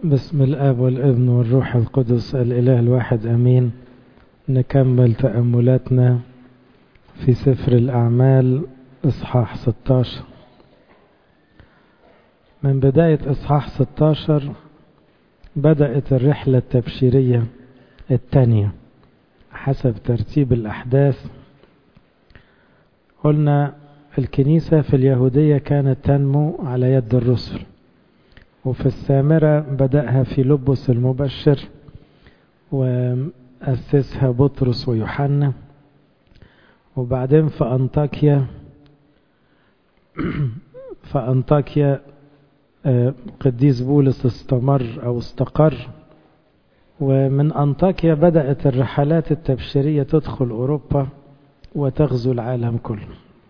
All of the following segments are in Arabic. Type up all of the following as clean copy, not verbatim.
بسم الآب والابن والروح القدس الإله الواحد أمين. نكمل تأملاتنا في سفر الأعمال إصحاح 16. من بداية إصحاح 16 بدأت الرحلة التبشيرية الثانية حسب ترتيب الأحداث. قلنا الكنيسة في اليهودية كانت تنمو على يد الرسل، وفي السامرة بدأها فيلبس المبشر وأسسها بطرس ويوحنا، وبعدين في أنطاكيا قديس بولس استقر. ومن أنطاكيا بدأت الرحلات التبشيرية تدخل أوروبا وتغزو العالم كله.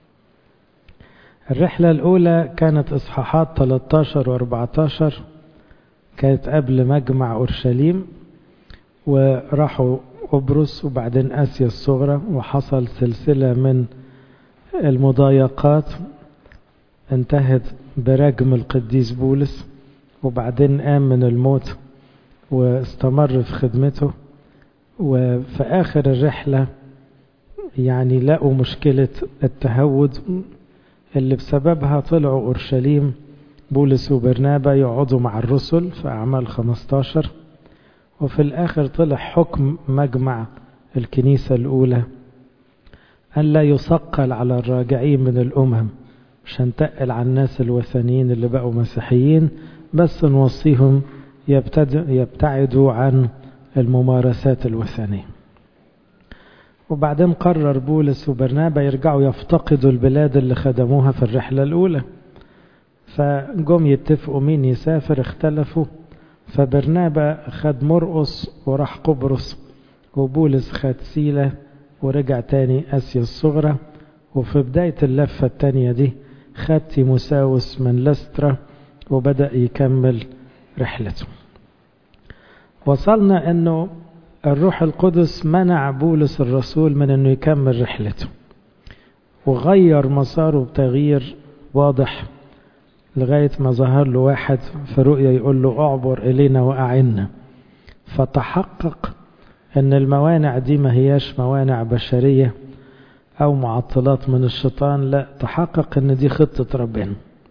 الرحلة الأولى كانت إصحاحات 13 و14، كانت قبل مجمع أورشليم، وراحوا قبرص وبعدين آسيا الصغرى، وحصل سلسلة من المضايقات انتهت برجم القديس بولس، وبعدين قام من الموت واستمر في خدمته. وفي آخر الرحلة لقوا مشكلة التهود اللي بسببها طلعوا أورشليم بولس وبرنابا يقعدوا مع الرسل في أعمال 15. وفي الآخر طلع حكم مجمع الكنيسة الأولى أن لا يثقل على الراجعين من الأمم، مش هنتقل على الناس الوثنيين اللي بقوا مسيحيين، بس نوصيهم يبتعدوا عن الممارسات الوثنية. وبعدين قرر بولس وبرنابا يرجعوا يفتقدوا البلاد اللي خدموها في الرحلة الأولى، فجم يتفقوا مين يسافر. اختلفوا، فبرنابا خد مرقس وراح قبرص، وبولس خد سيلة ورجع تاني آسيا الصغرى. وفي بداية اللفة التانية دي خد تيموساوس من لسترا وبدأ يكمل رحلته. وصلنا أنه الروح القدس منع بولس الرسول من أنه يكمل رحلته، وغير مساره بتغيير واضح لغاية ما ظهر له واحد في رؤيا يقول له اعبر إلينا وأعنا. فتحقق أن الموانع دي ما هياش موانع بشرية أو معطلات من الشيطان، لا، تحقق أن دي خطة ربنا.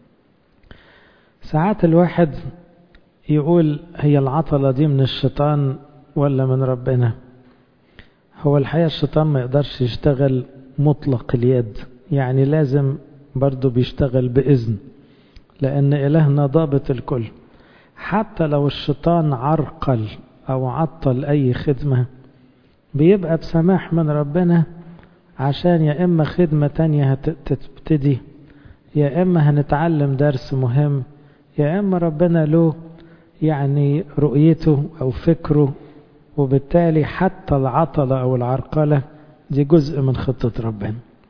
ساعات الواحد يقول هي العطلة دي من الشيطان ولا من ربنا؟ هو الحقيقة الشيطان ما يقدرش يشتغل مطلق اليد، لازم برضو بيشتغل بإذن، لأن إلهنا ضابط الكل. حتى لو الشيطان عرقل أو عطل أي خدمة بيبقى بسماح من ربنا، عشان يا إما خدمة تانية هتبتدي، يا إما هنتعلم درس مهم، يا إما ربنا له رؤيته أو فكره، وبالتالي حتى العطلة أو العرقلة دي جزء من خطة ربنا.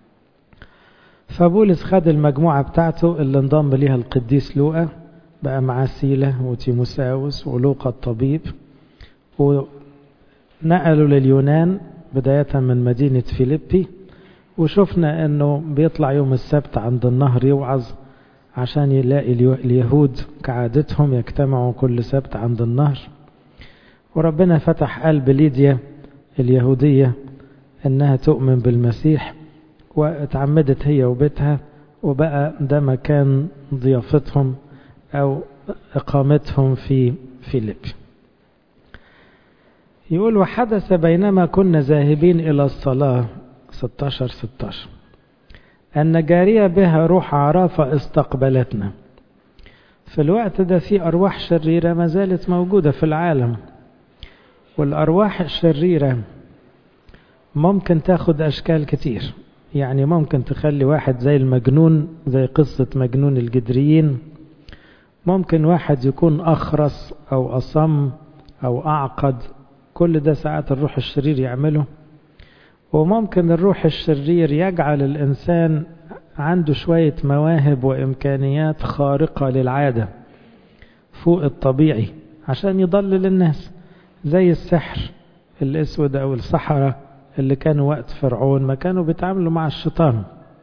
فبولس خد المجموعة بتاعته اللي انضم ليها القديس لوقا، بقى معاه سيلة وتيموساوس ولوقا الطبيب، ونقلوا لليونان بداية من مدينة فيليبي. وشفنا انه بيطلع يوم السبت عند النهر يوعظ، عشان يلاقي اليهود كعادتهم يجتمعوا كل سبت عند النهر. وربنا فتح قلب ليديا اليهودية انها تؤمن بالمسيح، واتعمدت هي وبيتها، وبقى ده مكان ضيافتهم او اقامتهم في فيليبي. يقول وحدث بينما كنا ذاهبين الى الصلاة 16 أن جارية بها روح عرافة استقبلتنا. في الوقت ده في أرواح شريرة ما زالت موجودة في العالم، والأرواح الشريرة ممكن تاخد أشكال كتير. ممكن تخلي واحد زي المجنون، زي قصة مجنون الجدريين. ممكن واحد يكون أخرس أو أصم أو أعقد، كل ده ساعات الروح الشرير يعمله. وممكن الروح الشرير يجعل الإنسان عنده شوية مواهب وإمكانيات خارقة للعادة فوق الطبيعي عشان يضلل الناس، زي السحر الأسود أو السحرة اللي كانوا وقت فرعون ما كانوا بيتعاملوا مع الشيطان.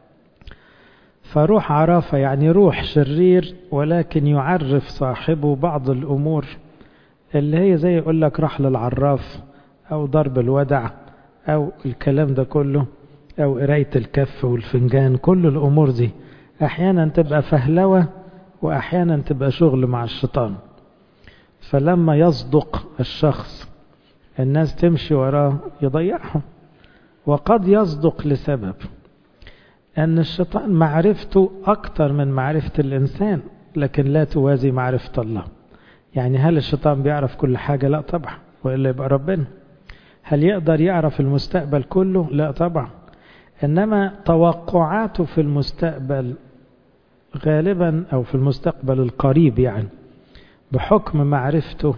فروح عرافة روح شرير، ولكن يعرف صاحبه بعض الأمور اللي هي زي يقول لك رحل العراف أو ضرب الودع أو الكلام ده كله أو قراية الكف والفنجان. كل الأمور دي أحيانا تبقى فهلوة وأحيانا تبقى شغل مع الشيطان. فلما يصدق الشخص الناس تمشي وراه يضيعهم. وقد يصدق لسبب أن الشيطان معرفته أكتر من معرفة الإنسان، لكن لا توازي معرفة الله. يعني هل الشيطان بيعرف كل حاجة؟ لا طبعا، وإلا يبقى ربنا. هل يقدر يعرف المستقبل كله؟ لا طبعا. إنما توقعاته في المستقبل غالبا أو في المستقبل القريب يعني بحكم معرفته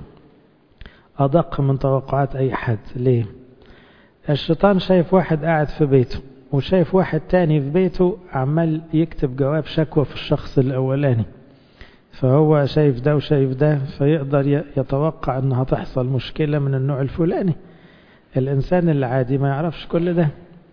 أدق من توقعات أي حد. ليه؟ الشيطان شايف واحد قاعد في بيته وشايف واحد تاني في بيته عمال يكتب جواب شكوى في الشخص الأولاني، فهو شايف ده وشايف ده، فيقدر يتوقع أنها تحصل مشكلة من النوع الفلاني. الإنسان العادي ما يعرفش كل ده.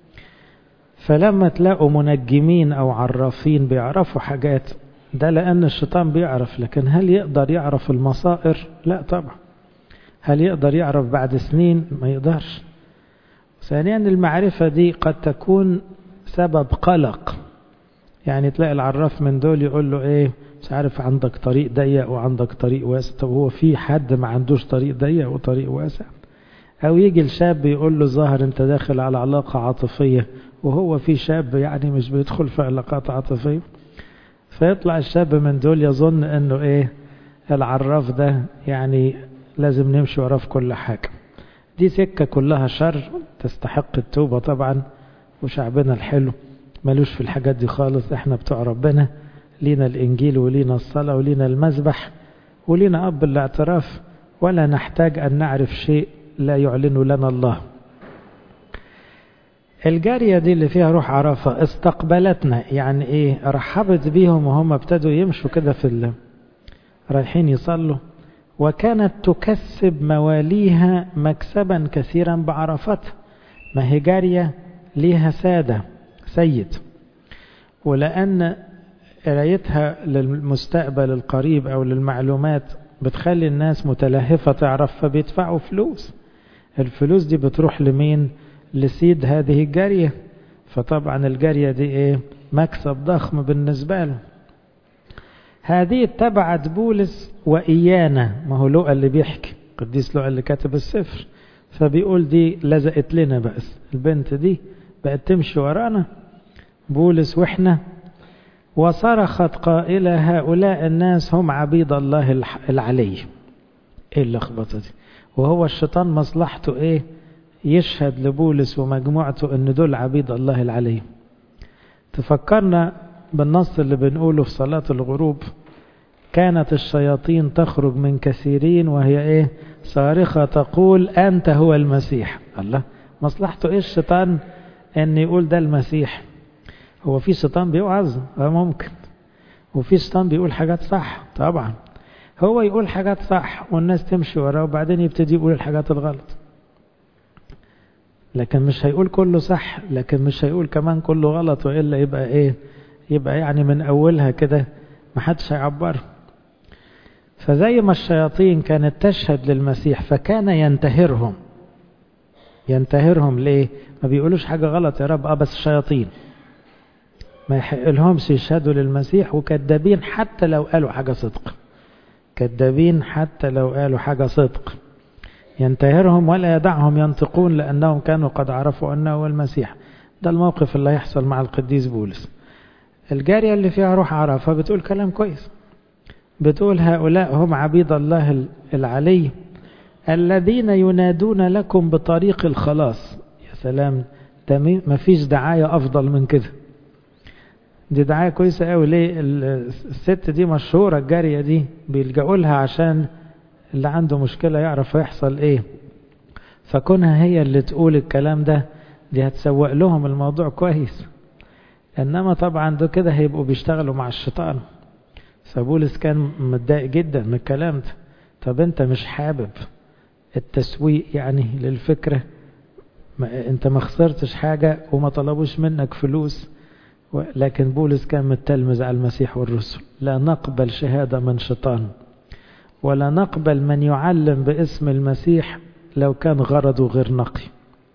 فلما تلاقوا منجمين أو عرافين بيعرفوا حاجات، ده لأن الشيطان بيعرف. لكن هل يقدر يعرف المصائر؟ لا طبعا. هل يقدر يعرف بعد سنين؟ ما يقدرش. ثانيا المعرفة دي قد تكون سبب قلق. يعني تلاقي العراف من دول يقول له ايه، مش عارف عندك طريق ضيق وعندك طريق واسع. طب هو في حد ما عندوش طريق ضيق وطريق واسع؟ او يجي الشاب يقول له ظاهر انت داخل على علاقة عاطفية، وهو في شاب يعني مش بيدخل في علاقات عاطفية. فيطلع الشاب من دول يظن انه ايه، العراف ده يعني لازم نمشي وراه في كل حاجة. دي سكة كلها شر تستحق التوبة طبعا. وشعبنا الحلو ملوش في الحاجات دي خالص. احنا بتوع ربنا، لينا الانجيل ولينا الصلاة ولينا المذبح ولينا اب الاعتراف، ولا نحتاج ان نعرف شيء لا يعلن لنا الله. الجارية دي اللي فيها روح عرافة استقبلتنا، يعني ايه، رحبت بيهم وهم ابتدوا يمشوا كده رايحين يصلوا. وكانت تكسب مواليها مكسبا كثيرا بعرفتها. ما هي جارية ليها سيد، ولأن قرايتها للمستقبل القريب أو للمعلومات بتخلي الناس متلهفة تعرف، فبيدفعوا فلوس. الفلوس دي بتروح لمين؟ لسيد هذه الجارية. فطبعا الجارية دي ايه، مكسب ضخم بالنسبة له. هذه اتبعت بولس وإيانا. ما هو لوقا اللي بيحكي، قديس لوقا اللي كاتب السفر، فبيقول دي لزقت لنا بأس. البنت دي بقت تمشي ورانا بولس وإحنا. وصرخت قائلة هؤلاء الناس هم عبيد الله العلي. ايه اللخبطة دي؟ وهو الشيطان مصلحته ايه؟ يشهد لبولس ومجموعته ان دول عبيد الله العلي. تفكرنا بالنص اللي بنقوله في صلاة الغروب، كانت الشياطين تخرج من كثيرين وهي ايه؟ صارخة تقول أنت هو المسيح. الله، مصلحته ايه الشيطان ان يقول ده المسيح؟ هو في شيطان بيوعظ؟ ممكن. وفي شيطان بيقول حاجات صح طبعا. هو يقول حاجات صح والناس تمشي وراه، وبعدين يبتدي يقول الحاجات الغلط. لكن مش هيقول كله صح، لكن مش هيقول كمان كله غلط، وإلا يبقى ايه؟ يبقى يعني من أولها كده محدش هيعبر. فزي ما الشياطين كانت تشهد للمسيح فكان ينتهرهم. ليه؟ ما بيقولوش حاجة غلط يا رب، بس الشياطين ما يحق لهمش يشهدوا للمسيح، وكذابين حتى لو قالوا حاجة صدق. كذابين حتى لو قالوا حاجة صدق. ينتهرهم ولا يدعهم ينطقون لأنهم كانوا قد عرفوا أنه هو المسيح. ده الموقف اللي هيحصل مع القديس بولس. الجارية اللي فيها روح عرافة بتقول كلام كويس، بتقول هؤلاء هم عبيد الله العلي الذين ينادون لكم بطريق الخلاص. يا سلام، ده مفيش دعاية أفضل من كده. دي دعاية كويسة قوي. ليه؟ الست دي مشهورة، الجارية دي بيلجأوا لها عشان اللي عنده مشكلة يعرف يحصل ايه. فكونها هي اللي تقول الكلام ده، دي هتسوق لهم الموضوع كويس. انما طبعا ده كده هيبقوا بيشتغلوا مع الشيطان. فبولس كان متضايق جدا من الكلام ده. طب انت مش حابب التسويق يعني للفكرة؟ انت ما خسرتش حاجة وما طلبوش منك فلوس. لكن بولس كان متلمذ على المسيح والرسل. لا نقبل شهادة من شيطان، ولا نقبل من يعلم باسم المسيح لو كان غرضه غير نقي.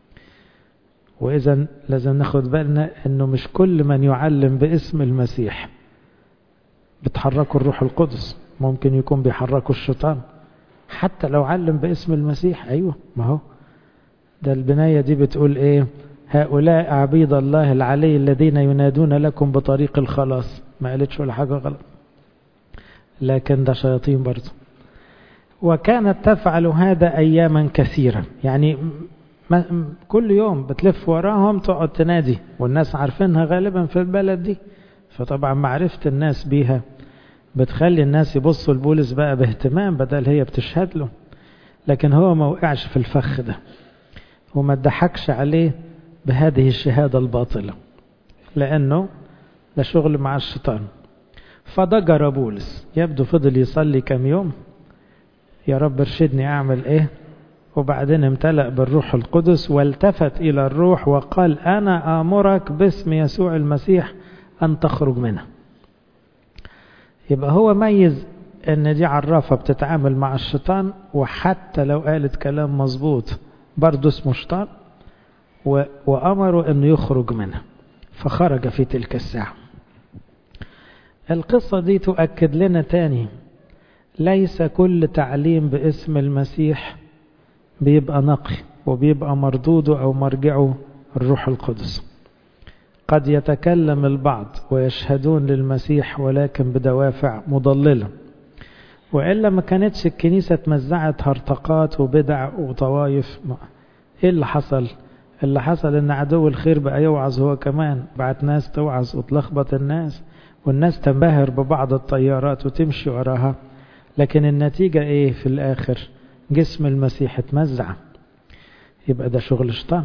وإذا لازم ناخد بالنا أنه مش كل من يعلم باسم المسيح بتحركوا الروح القدس، ممكن يكون بيحركوا الشيطان. حتى لو علم باسم المسيح، أيوة، ما هو ده البناية دي بتقول إيه؟ هؤلاء عبيد الله العلي الذين ينادون لكم بطريق الخلاص. ما قالتش ولا حاجة غلط، لكن ده شياطين برضه. وكانت تفعل هذا أياما كثيرة، يعني كل يوم بتلف وراهم تقعد تنادي، والناس عارفينها غالبا في البلد دي، فطبعا معرفة الناس بيها بتخلي الناس يبصوا لبولس بقى باهتمام بدل هي بتشهد له. لكن هو ما وقعش في الفخ ده وما ضحكش عليه بهذه الشهادة الباطلة، لأنه ده شغل مع الشيطان. فضجر بولس، يبدو فضل يصلي كم يوم، يا رب ارشدني أعمل إيه، وبعدين امتلأ بالروح القدس والتفت إلى الروح وقال أنا آمرك باسم يسوع المسيح أن تخرج منها. يبقى هو ميز ان دي عرافة بتتعامل مع الشيطان، وحتى لو قالت كلام مظبوط برضه اسمه شيطان، وأمره انه يخرج منها، فخرج في تلك الساعة. القصة دي تؤكد لنا تاني ليس كل تعليم باسم المسيح بيبقى نقي وبيبقى مردوده أو مرجعه الروح القدس. قد يتكلم البعض ويشهدون للمسيح ولكن بدوافع مضللة، وإلا ما كانتش الكنيسة تمزعت هرطقات وبدع وطوايف. إيه اللي حصل؟ اللي حصل إن عدو الخير بقى يوعظ هو كمان، بعت ناس توعظ وتلخبط الناس، والناس تنبهر ببعض الطيارات وتمشي وراها، لكن النتيجة إيه في الآخر؟ جسم المسيح اتمزع. يبقى ده شغل شيطان،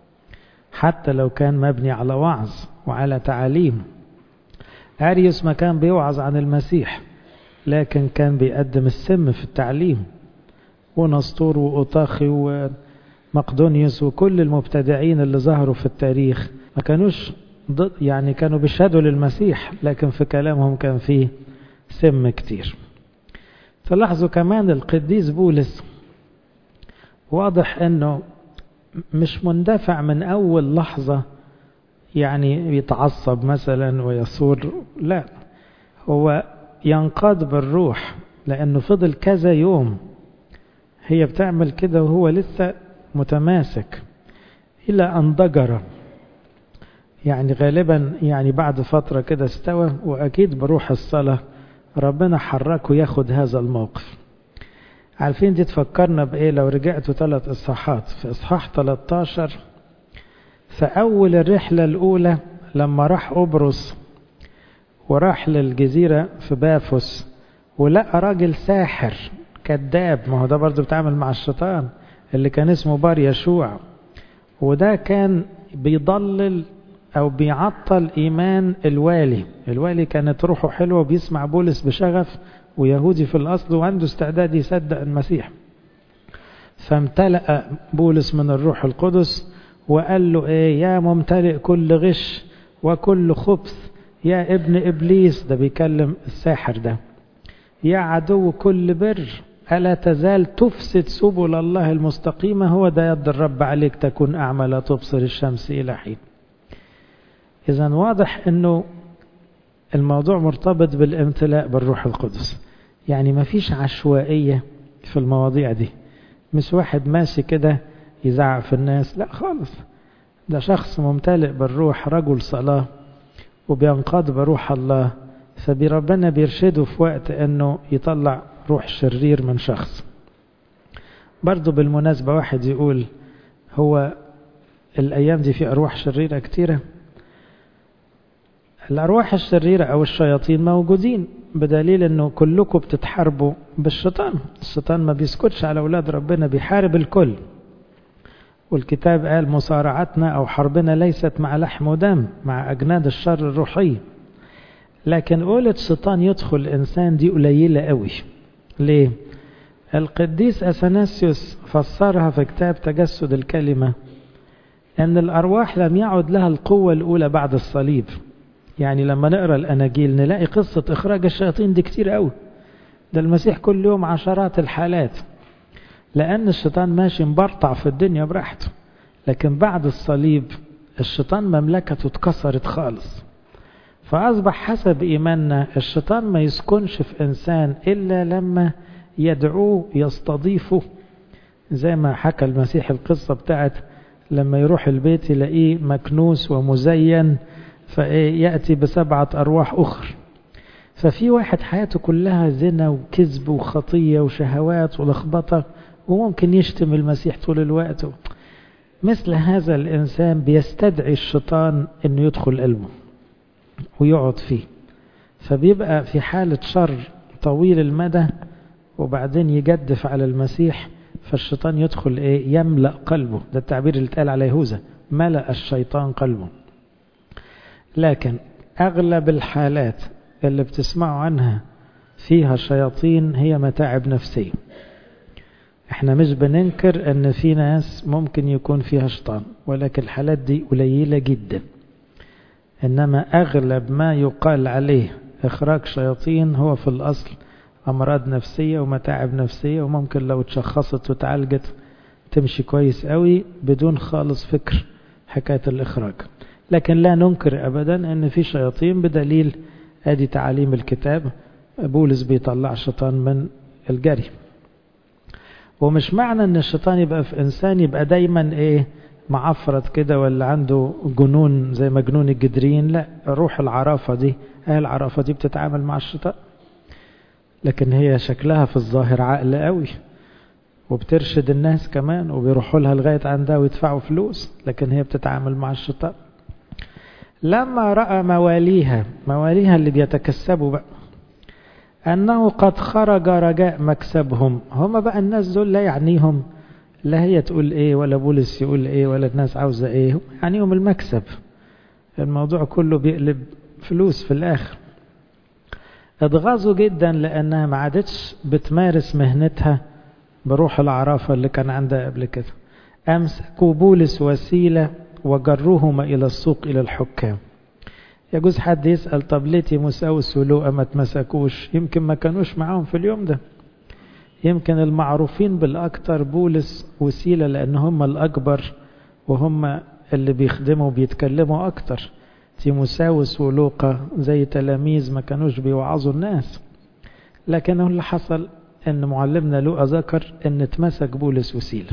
حتى لو كان مبني على وعظ وعلى تعاليم. أريوس ما كان بيوعظ عن المسيح، لكن كان بيقدم السم في التعليم، ونسطور وأوطاخي ومقدونيوس وكل المبتدعين اللي ظهروا في التاريخ ما كانوش يعني كانوا بيشهدوا للمسيح، لكن في كلامهم كان فيه سم كتير. تلاحظوا كمان القديس بولس واضح انه مش مندفع من اول لحظة، يعني يتعصب مثلا ويصور، لا، هو ينقاد بالروح، لانه فضل كذا يوم هي بتعمل كده وهو لسه متماسك الى ان ضجر. يعني غالبا يعني بعد فترة كده استوى، واكيد بروح الصلاة ربنا حركه ياخد هذا الموقف. عارفين دي تفكرنا بإيه؟ لو رجعتوا 3 إصحاحات، في إصحاح 13 في أول الرحلة الأولى لما راح أبرص وراح للجزيرة في بافوس ولقى راجل ساحر كذاب، ما هو ده برضو بتعامل مع الشيطان، اللي كان اسمه بار يشوع، وده كان بيضلل أو بيعطل إيمان الوالي. الوالي كانت روحه حلوة وبيسمع بولس بشغف، ويهودي في الأصل وعنده استعداد يصدق المسيح. فامتلأ بولس من الروح القدس وقال له إيه؟ يا ممتلئ كل غش وكل خبث، يا ابن إبليس، ده بيكلم الساحر ده، يا عدو كل بر، ألا تزال تفسد سبل الله المستقيمة، هو ده يد الرب عليك تكون أعمى لا تبصر الشمس إلى حين. إذا واضح أنه الموضوع مرتبط بالامتلاء بالروح القدس، يعني ما فيش عشوائية في المواضيع دي، مش واحد ماشي كده يزعق في الناس، لا خالص، ده شخص ممتلئ بالروح، رجل صلاة وبينقاد بروح الله، فبربنا بيرشده في وقت أنه يطلع روح شرير من شخص. برضو بالمناسبة واحد يقول هو الأيام دي في أرواح شريرة كتيرة. الأرواح الشريرة أو الشياطين موجودين، بدليل أنه كلكم بتتحاربوا بالشيطان. الشيطان ما بيسكتش على أولاد ربنا، بيحارب الكل، والكتاب قال مصارعتنا أو حربنا ليست مع لحم ودم، مع أجناد الشر الروحي. لكن قولة الشيطان يدخل الإنسان دي قليلة قوي. ليه؟ القديس أثناسيوس فسرها في كتاب تجسد الكلمة أن الأرواح لم يعد لها القوة الأولى بعد الصليب. يعني لما نقرأ الأناجيل نلاقي قصة إخراج الشياطين دي كتير قوي، ده المسيح كل يوم عشرات الحالات، لأن الشيطان ماشي مبرطع في الدنيا براحته. لكن بعد الصليب الشيطان مملكته اتكسرت خالص، فأصبح حسب إيماننا الشيطان ما يسكنش في إنسان إلا لما يدعوه يستضيفه، زي ما حكى المسيح القصة بتاعت لما يروح البيت يلاقيه مكنوس ومزين فيأتي ب7 أرواح أخر. ففي واحد حياته كلها زنا وكذب وخطية وشهوات ولخبطة وممكن يشتم المسيح طول الوقت، مثل هذا الإنسان بيستدعي الشيطان أنه يدخل قلبه ويقعد فيه، فبيبقى في حالة شر طويل المدى، وبعدين يجدف على المسيح، فالشيطان يدخل يملأ قلبه. ده التعبير اللي اتقال على يهوذا، ملأ الشيطان قلبه. لكن أغلب الحالات اللي بتسمعوا عنها فيها شياطين هي متاعب نفسية. احنا مش بننكر ان في ناس ممكن يكون فيها شيطان، ولكن الحالات دي قليلة جدا. انما اغلب ما يقال عليه اخراج شياطين هو في الاصل امراض نفسية ومتاعب نفسية، وممكن لو اتشخصت وتعالجت تمشي كويس قوي بدون خالص فكر حكاية الاخراج. لكن لا ننكر ابدا ان في شياطين، بدليل ادي تعاليم الكتاب، بولس بيطلع شيطان من الجري. ومش معنى ان الشيطان يبقى في انسان يبقى دايما معفرت كده ولا عنده جنون زي مجنون الجدرين. لا، روح العرافة دي، العرافة دي بتتعامل مع الشيطان، لكن هي شكلها في الظاهر عقل قوي، وبترشد الناس كمان وبيروحوا لها لغاية عندها ويدفعوا فلوس، لكن هي بتتعامل مع الشيطان. لما رأى مواليها اللي بيتكسبوا بقى أنه قد خرج رجاء مكسبهم، هم بقى الناس دول لا يعنيهم لا هي تقول ولا بولس يقول ولا الناس عاوزة يعنيهم المكسب. الموضوع كله بيقلب فلوس في الآخر. اتغاظوا جدا لأنها ما عادتش بتمارس مهنتها بروح العرافة اللي كان عندها قبل كده. أمسكوا بولس وسيلة وجروهما إلى السوق إلى الحكام. يجوز حد يسأل طب ليه تيموساوس ولوقا ما تمسكوش؟ يمكن ما كانوش معاهم في اليوم ده، يمكن المعروفين بالأكتر بولس وسيلة لأن هم الأكبر وهم اللي بيخدموا وبيتكلموا أكتر. تيموساوس ولوقا زي تلاميذ ما كانوش بيوعظوا الناس. لكن اللي حصل أن معلمنا لوقا ذكر أن تمسك بولس وسيلة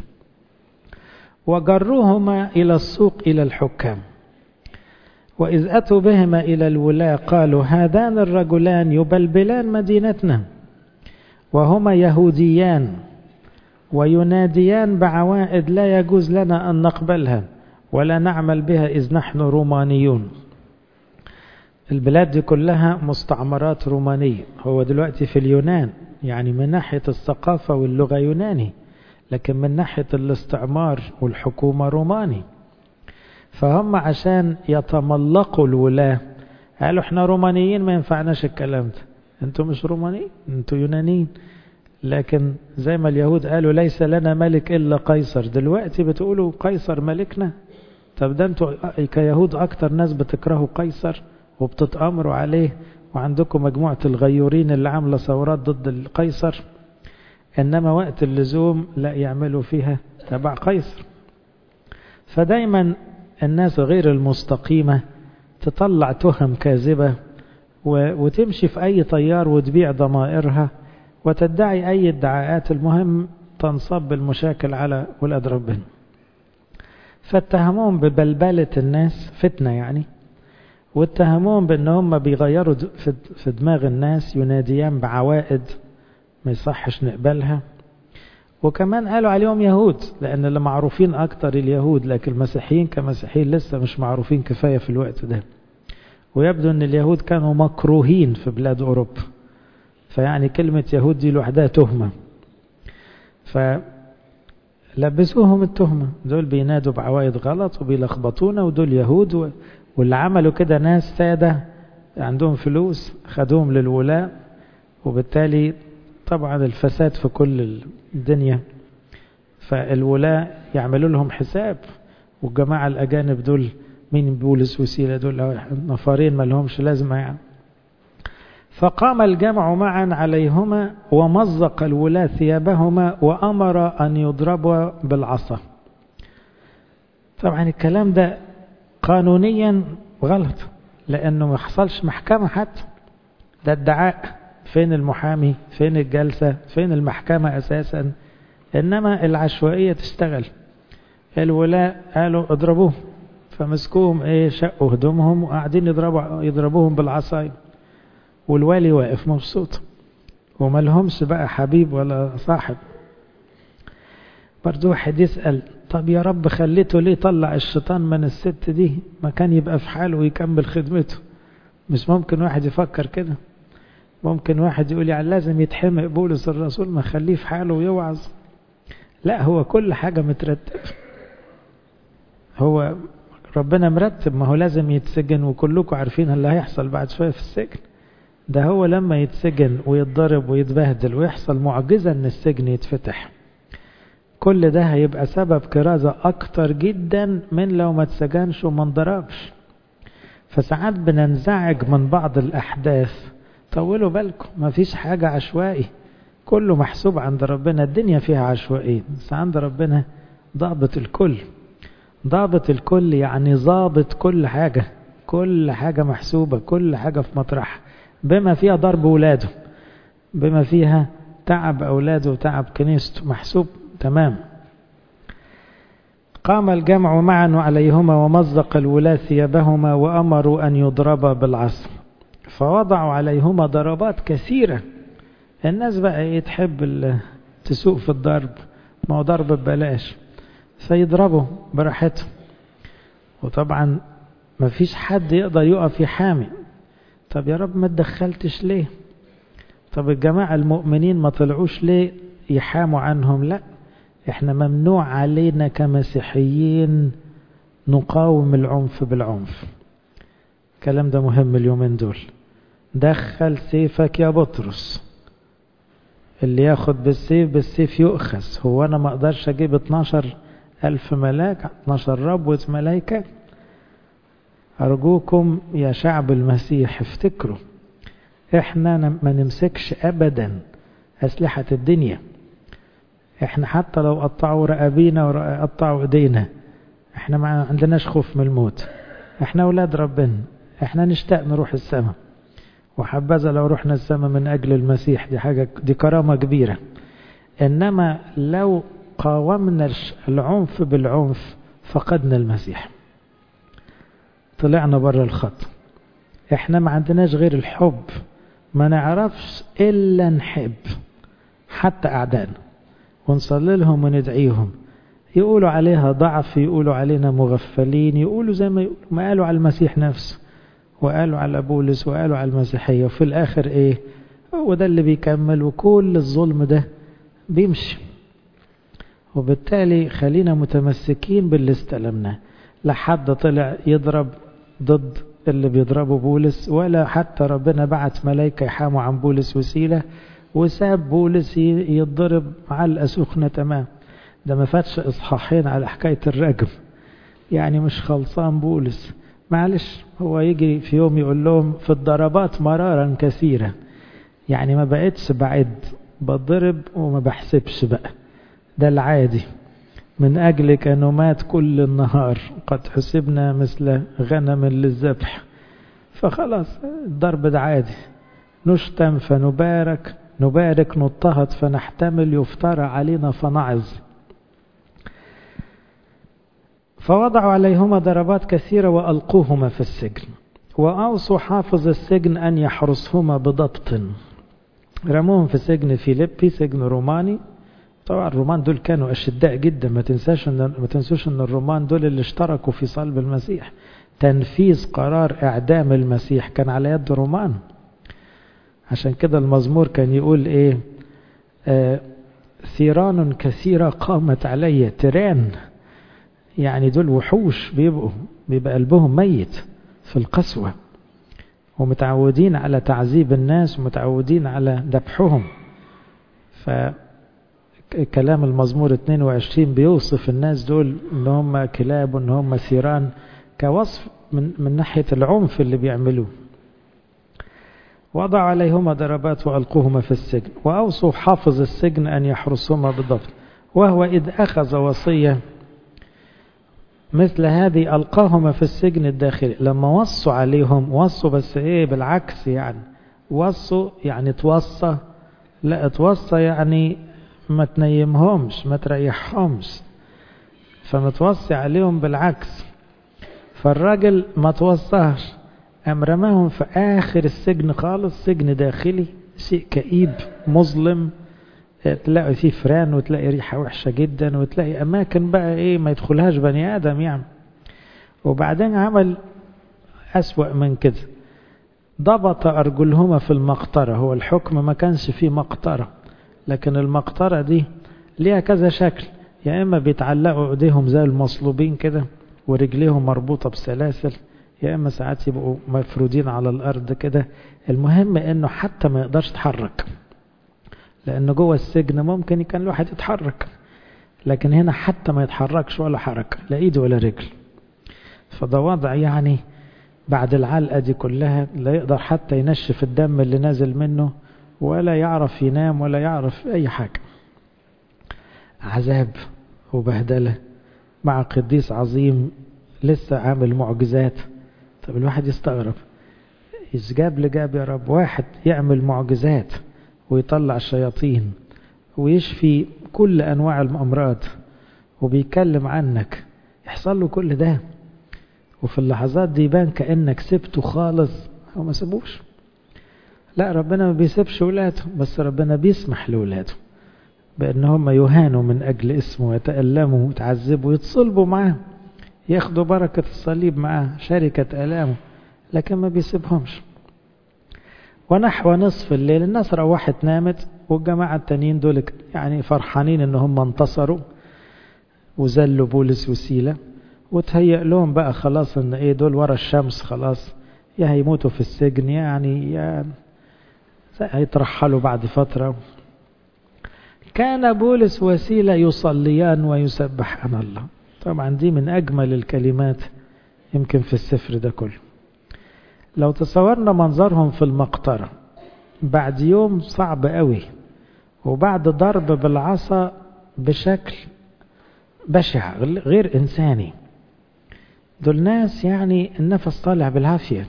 وجروهما إلى السوق إلى الحكام. وإذ أتوا بهما إلى الولاة قالوا هذان الرجلان يبلبلان مدينتنا وهما يهوديان ويناديان بعوائد لا يجوز لنا أن نقبلها ولا نعمل بها إذ نحن رومانيون. البلاد دي كلها مستعمرات رومانية، هو دلوقتي في اليونان، يعني من ناحية الثقافة واللغة يوناني، لكن من ناحية الاستعمار والحكومة روماني. فهم عشان يتملقوا الولاة قالوا احنا رومانيين ما ينفعناش الكلام ده، انتوا مش رومانيين انتوا يونانيين. لكن زي ما اليهود قالوا ليس لنا ملك إلا قيصر، دلوقتي بتقولوا قيصر ملكنا. طب ده انتوا كيهود أكتر ناس بتكرهوا قيصر وبتتأمروا عليه، وعندكم مجموعة الغيورين اللي عاملة ثورات ضد القيصر، إنما وقت اللزوم لا يعملوا فيها تبع قيصر. فدايما الناس غير المستقيمة تطلع تهم كاذبة وتمشي في أي طيار وتبيع ضمائرها وتدعي أي ادعاءات، المهم تنصب المشاكل على ولاد ربنا. فاتهموهم ببلبلة الناس، فتنة يعني، واتهموهم بأنهم بيغيروا في دماغ الناس، يناديان بعوائد ما يصحش نقبلها. وكمان قالوا عليهم يهود لأن اللي معروفين أكتر اليهود، لكن المسيحيين كمسيحيين لسه مش معروفين كفاية في الوقت ده. ويبدو أن اليهود كانوا مكروهين في بلاد أوروبا، فيعني كلمة يهود دي لوحدها تهمة، فلبسوهم التهمة، دول بينادوا بعوائد غلط وبيلخبطونا ودول يهود. واللي عملوا كده ناس سادة عندهم فلوس خدوهم للولاة، وبالتالي طبعا الفساد في كل الدنيا، فالولاة يعملوا لهم حساب. والجماعة الأجانب دول مين؟ بولس وسيلة، دول نفرين ما لهمش لازمة يعني. فقام الجمع معا عليهما ومزق الولاة ثيابهما وأمر أن يضربوا بالعصا. طبعا الكلام ده قانونيا غلط، لأنه ما حصلش محكمة حتى، ده ادعاء. فين المحامي؟ فين الجلسة؟ فين المحكمة أساسا؟ إنما العشوائية تشتغل. الولاة قالوا اضربوه، فمسكوهم شقوا هدومهم وقاعدين يضربوهم بالعصاية، والوالي واقف مبسوط وما لهمش بقى حبيب ولا صاحب. برضو واحد يسأل طب يا رب خليته ليه طلع الشيطان من الست دي؟ ما كان يبقى في حاله ويكمل خدمته. مش ممكن واحد يفكر كده؟ ممكن واحد يقول يعني لازم يتحمق بولس الرسول، ما خليه في حاله ويوعظ؟ لا، هو كل حاجة مترتب. هو ربنا مرتب، ما هو لازم يتسجن، وكلكم عارفين اللي هيحصل بعد شوية في السجن. ده هو لما يتسجن ويتضرب ويتبهدل ويحصل معجزة ان السجن يتفتح، كل ده هيبقى سبب كرازة اكتر جدا من لو ما اتسجنش وما انضربش. فساعات بننزعج من بعض الاحداث. طولوا بالكم، ما فيش حاجة عشوائي، كله محسوب عند ربنا. الدنيا فيها عشوائي، بس عند ربنا ضابط الكل. ضابط الكل يعني ضابط كل حاجة، كل حاجة محسوبة، كل حاجة في مطرحها، بما فيها ضرب ولاده، بما فيها تعب أولاده وتعب كنيسته، محسوب تمام. قام الجمع معا عليهما ومزق الولاة ثيابهما وأمروا أن يضربا بالعصا، فوضعوا عليهما ضربات كثيرة. الناس بقى تحب تسوق في الضرب، ما هو ضرب ببلاش، فيضربوا براحتهم. وطبعا ما فيش حد يقدر يقف يحامي. طب يا رب ما تدخلتش ليه؟ طب الجماعة المؤمنين ما طلعوش ليه يحاموا عنهم؟ لا، احنا ممنوع علينا كمسيحيين نقاوم العنف بالعنف. الكلام ده مهم اليومين دول. دخل سيفك يا بطرس، اللي ياخد بالسيف بالسيف يؤخذ. هو انا ما اقدرش اجيب 12,000 ملاك، 12 ربوة ملايكة؟ أرجوكم يا شعب المسيح افتكروا، احنا ما نمسكش أبدا أسلحة الدنيا. احنا حتى لو قطعوا رقابينا وقطعوا ايدينا، احنا ما عندناش خوف من الموت. احنا أولاد ربنا، احنا نشتاق نروح السماء، وحبذا لو رحنا السماء من أجل المسيح، دي كرامة كبيرة. إنما لو قاومنا العنف بالعنف فقدنا المسيح، طلعنا بره الخط. احنا ما عندناش غير الحب، ما نعرفش إلا نحب حتى أعدائنا ونصلي لهم وندعيهم. يقولوا عليها ضعف، يقولوا علينا مغفلين، يقولوا زي ما قالوا على المسيح نفسه، وقالوا على بولس، وقالوا على المسيحية، وفي الآخر هو ده اللي بيكمل، وكل الظلم ده بيمشي. وبالتالي خلينا متمسكين باللي استلمناه. لا حد طلع يضرب ضد اللي بيضربوا بولس، ولا حتى ربنا بعت ملايكة يحاموا عن بولس وسيلة وساب بولس يضرب علقة سخنة تمام. ده ما فاتش إصحاحين على حكاية الرجم، يعني مش خلصان بولس. معلش، هو يجي في يوم يقول لهم في الضربات مرارا كثيرة، يعني ما بقتش بعد، بضرب وما بحسبش بقى، ده العادي. من أجلك نمات كل النهار، قد حسبنا مثل غنم للذبح. فخلاص الضرب ده عادي. نشتم فنبارك، نبارك نضطهد فنحتمل، يفترى علينا فنعظ. فوضعوا عليهما ضربات كثيرة وألقوهما في السجن، وأوصوا حافظ السجن أن يحرسهما بضبط. رموهم في سجن فيليبي، سجن روماني. طبعا الرومان دول كانوا أشداء جدا، ما تنسوش أن الرومان دول اللي اشتركوا في صلب المسيح. تنفيذ قرار إعدام المسيح كان على يد رومان. عشان كده المزمور كان يقول ثيران كثيرة قامت علي، تيران، يعني دول وحوش، بيبقى قلبهم ميت في القسوة، ومتعودين على تعذيب الناس، ومتعودين على ذبحهم. فكلام المزمور 22 بيوصف الناس دول ان هم كلاب، وان هم ثيران، كوصف من ناحية العنف اللي بيعملوه. وضع عليهما ضربات وألقوهما في السجن، وأوصوا حافظ السجن أن يحرسهما بالضبط، وهو إذ أخذ وصية مثل هذه ألقاهما في السجن الداخلي. لما وصوا عليهم، وصوا بس إيه بالعكس، يعني وصوا يعني توصى، لا توصى يعني ما تنيمهمش ما تريحهمش، فمتوصي عليهم بالعكس. فالراجل ما توصاش، قام رماهم في آخر السجن خالص، سجن داخلي، شيء كئيب مظلم، تلاقي فيه فران وتلاقي ريحة وحشة جدا وتلاقي أماكن بقى إيه ما يدخلهاش بني آدم يعني. وبعدين عمل أسوأ من كده، ضبط أرجلهما في المقطرة. هو الحكم ما كانش فيه مقطرة، لكن المقطرة دي ليها كذا شكل، يا إما بيتعلقوا ايديهم زي المصلوبين كده ورجليهم مربوطة بسلاسل، يا إما ساعات يبقوا مفرودين على الأرض كده. المهم إنه حتى ما يقدرش يتحرك، لأنه جوه السجن ممكن كان الواحد يتحرك، لكن هنا حتى ما يتحركش ولا حركة، لا إيد ولا رجل. فده وضع يعني بعد العلقة دي كلها لا يقدر حتى ينشف الدم اللي نازل منه، ولا يعرف ينام ولا يعرف أي حاجة. عذاب وبهدلة مع قديس عظيم لسه عامل معجزات. طب الواحد يستغرب، إسجاب لجاب يا رب، واحد يعمل معجزات ويطلع الشياطين ويشفي كل أنواع الأمراض وبيكلم عنك، يحصل له كل ده، وفي اللحظات دي يبان كأنك سبته خالص. هو ما سبوش، لا ربنا ما بيسيبش ولاده، بس ربنا بيسمح لولاده بأنهم يهانوا من أجل اسمه ويتألموا ويتعذبوا ويتصلبوا معاه، ياخدوا بركة الصليب معاه، شركة آلامه، لكن ما بيسيبهمش. ونحو نصف الليل الناس روحت نامت، والجماعة التانيين دول يعني فرحانين ان هم انتصروا وزلوا بولس وسيلة، وتهيأ لهم بقى خلاص ان ايه دول ورا الشمس، خلاص يا هيموتوا في السجن يعني يا هيترحلوا بعد فترة. كان بولس وسيلة يصليان ويسبحان الله. طبعا دي من أجمل الكلمات يمكن في السفر ده كله. لو تصورنا منظرهم في المقطرة بعد يوم صعب قوي، وبعد ضرب بالعصا بشكل بشع غير إنساني، دول ناس يعني النفس طالع بالعافية،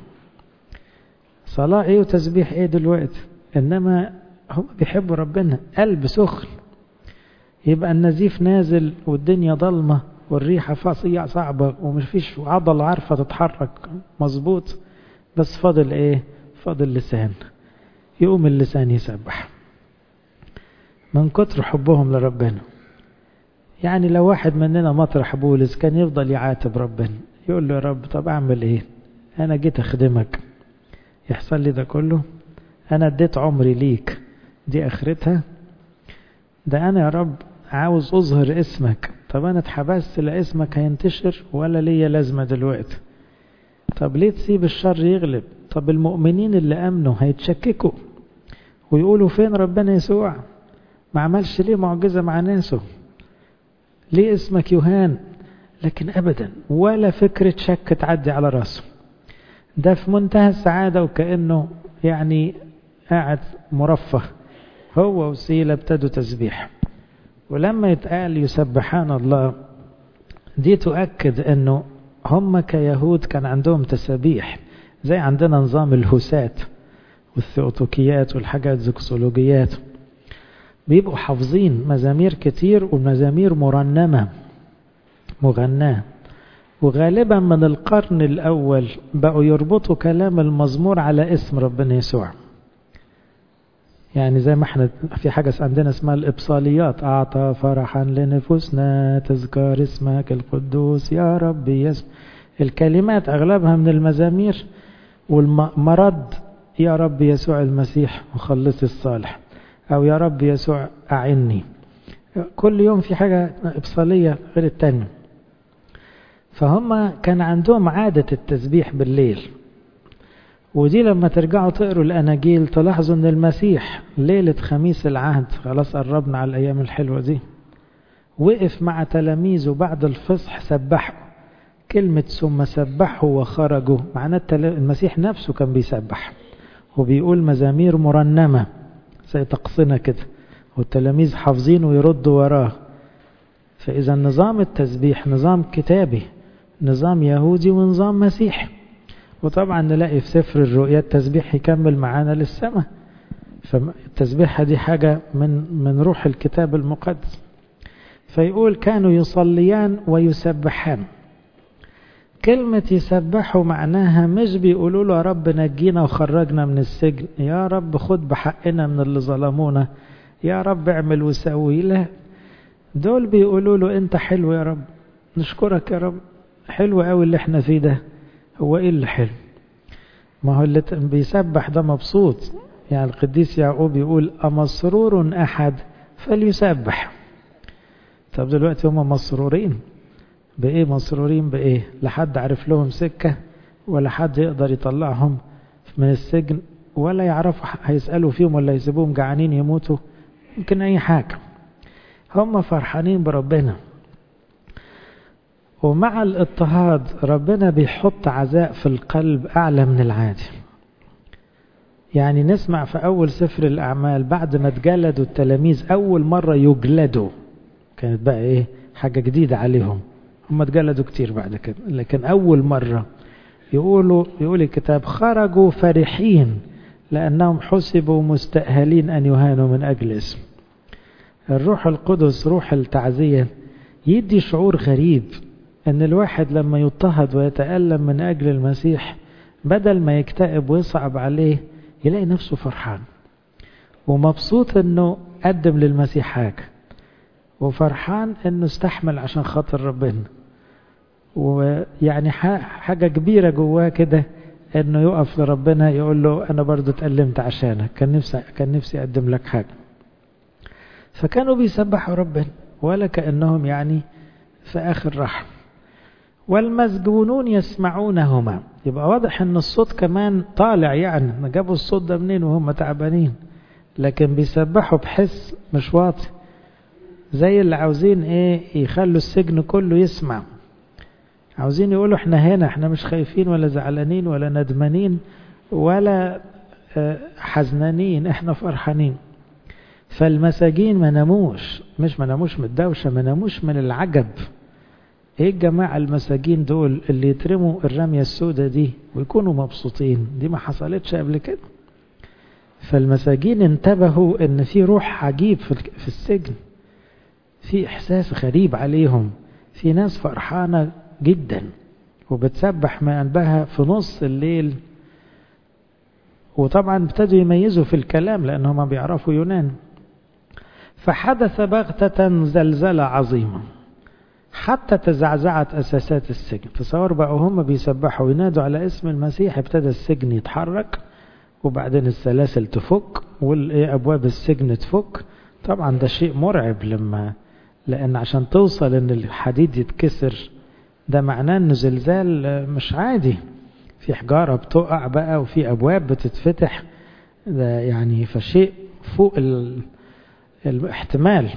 صلاة ايه وتسبيح ايه دلوقتي، انما هم بيحبوا ربنا، قلب سخن، يبقى النزيف نازل والدنيا ضلمة والريحة فظيعة صعبة ومش فيش عضلة عارفة تتحرك مظبوط، بس فاضل ايه؟ فاضل لسان، يقوم اللسان يسبح من كتر حبهم لربنا. يعني لو واحد مننا مطرح بولس كان يفضل يعاتب ربنا، يقول له يا رب طب اعمل ايه؟ انا جيت اخدمك يحصل لي ده كله؟ انا اديت عمري ليك، دي اخرتها؟ ده انا يا رب عاوز اظهر اسمك، طب انا اتحبست لا اسمك هينتشر ولا ليا لازمة دلوقتي، طب ليه تسيب الشر يغلب؟ طب المؤمنين اللي امنوا هيتشككوا ويقولوا فين ربنا يسوع؟ ما عملش ليه معجزة مع ناسه؟ ليه اسمك يهان؟ لكن ابدا ولا فكرة شك تعدي على راسه، ده في منتهى السعادة وكأنه يعني قاعد مرفه. هو وسيلة ابتدوا تسبيح، ولما يتقال يسبحان الله دي تؤكد انه هم كيهود كان عندهم تسبيح زي عندنا نظام الهوسات والثيوتوكيات والحاجات زكسولوجيات، بيبقوا حافظين مزامير كتير ومزامير مرنمة مغناة، وغالبا من القرن الأول بقوا يربطوا كلام المزمور على اسم ربنا يسوع. يعني زي ما احنا في حاجة عندنا اسمها الإبصاليات، أعطى فرحا لنفوسنا تذكار اسمك القدوس يا رب يسوع. الكلمات أغلبها من المزامير، والمرد يا رب يسوع المسيح مخلصي الصالح، أو يا رب يسوع أعني. كل يوم في حاجة إبصالية غير التانية. فهم كان عندهم عادة التسبيح بالليل، ودي لما ترجعوا تقروا الأناجيل تلاحظوا أن المسيح ليلة خميس العهد، خلاص قربنا على الأيام الحلوة دي، وقف مع تلاميذه بعد الفصح سبحوا. كلمة ثم سبحوا وخرجوا معناه المسيح نفسه كان بيسبح، وبيقول مزامير مرنمة زي طقسنا كده، والتلاميذ حافظين ويردوا وراه. فإذا نظام التسبيح نظام كتابي، نظام يهودي ونظام مسيحي. وطبعا نلاقي في سفر الرؤيا التسبيح يكمل معانا للسماء. فالتسبيح دي حاجة من روح الكتاب المقدس. فيقول كانوا يصليان ويسبحان. كلمة يسبحوا معناها مش بيقولوا له يا رب نجينا وخرجنا من السجن، يا رب خد بحقنا من اللي ظلمونا، يا رب اعمل وسوي. لا، دول بيقولوا له انت حلو يا رب، نشكرك يا رب، حلو قوي اللي احنا فيه ده. هو ايه اللي حلو؟ ما هو اللي بيسبح ده مبسوط. يعني القديس يعقوب يقول أمسرور أحد فليسبح. طب دلوقتي هم مسرورين بإيه؟ مسرورين بإيه؟ لحد عرف لهم سكة، ولا حد يقدر يطلعهم من السجن، ولا يعرفوا هيسألوا فيهم ولا يسيبوهم جعانين يموتوا، يمكن أي حاجة. هم فرحانين بربنا. ومع الاضطهاد ربنا بيحط عزاء في القلب أعلى من العادي. يعني نسمع في أول سفر الأعمال بعد ما اتجلدوا التلاميذ أول مرة يجلدوا، كانت بقى إيه؟ حاجة جديدة عليهم. هم اتجلدوا كتير بعد كده، لكن أول مرة يقول الكتاب خرجوا فرحين لأنهم حسبوا مستأهلين أن يهانوا من أجل اسم. الروح القدس روح التعزية يدي شعور غريب أن الواحد لما يضطهد ويتألم من أجل المسيح بدل ما يكتئب ويصعب عليه يلاقي نفسه فرحان ومبسوط أنه قدم للمسيح حاجة، وفرحان أنه استحمل عشان خاطر ربنا. ويعني حاجة كبيرة جواه كده أنه يقف لربنا يقول له أنا برضو اتألمت عشانك، كان نفسي أقدم لك حاجة. فكانوا بيسبحوا ربنا ولا كأنهم يعني في آخر رحم. والمسجونون يسمعونهما. يبقى واضح ان الصوت كمان طالع، يعني جابوا الصوت ده منين وهم تعبانين؟ لكن بيسبحوا بحس مش واطي، زي اللي عاوزين ايه يخلوا السجن كله يسمع. عاوزين يقولوا احنا هنا، احنا مش خايفين ولا زعلانين ولا ندمانين ولا حزنانين، احنا فرحانين. فالمساجين ما ناموش من الدوشة، ما ناموش من العجب. ايه الجماعة المساجين دول اللي يترموا الرمية السوداء دي ويكونوا مبسوطين؟ دي ما حصلتش قبل كده. فالمساجين انتبهوا ان في روح عجيب في السجن، في احساس غريب عليهم، في ناس فرحانة جدا وبتسبح من قلبها في نص الليل. وطبعا ابتدوا يميزوا في الكلام لانهم ما بيعرفوا يونان. فحدث بغتة زلزلة عظيمة حتى تزعزعت أساسات السجن. تصور بقى هم بيسبحوا وينادوا على اسم المسيح، ابتدى السجن يتحرك، وبعدين السلاسل تفك والأبواب السجن تفك. طبعا ده شيء مرعب، لأن عشان توصل ان الحديد يتكسر ده معناه انه زلزال مش عادي، في حجارة بتقع بقى وفي أبواب بتتفتح، ده يعني فشيء فوق الاحتمال.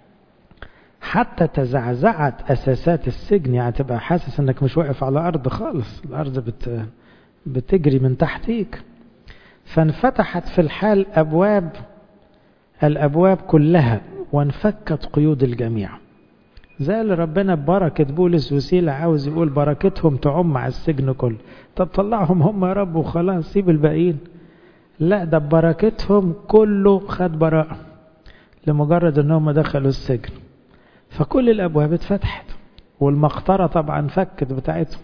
حتى تزعزعت أساسات السجن، يعني تبقى حاسس أنك مش واقف على أرض خالص، الأرض بتجري من تحتيك. فانفتحت في الحال الأبواب كلها وانفكت قيود الجميع. زي اللي ربنا ببركة بولس وسيلة عاوز يقول بركتهم تعم على السجن كله. طب طلعهم هم يا رب وخلاص، سيب الباقيين. لا، ده بركتهم كله خد براءة لمجرد أنهم دخلوا السجن. فكل الأبواب اتفتحت والمقطرة طبعا فكت بتاعتهم.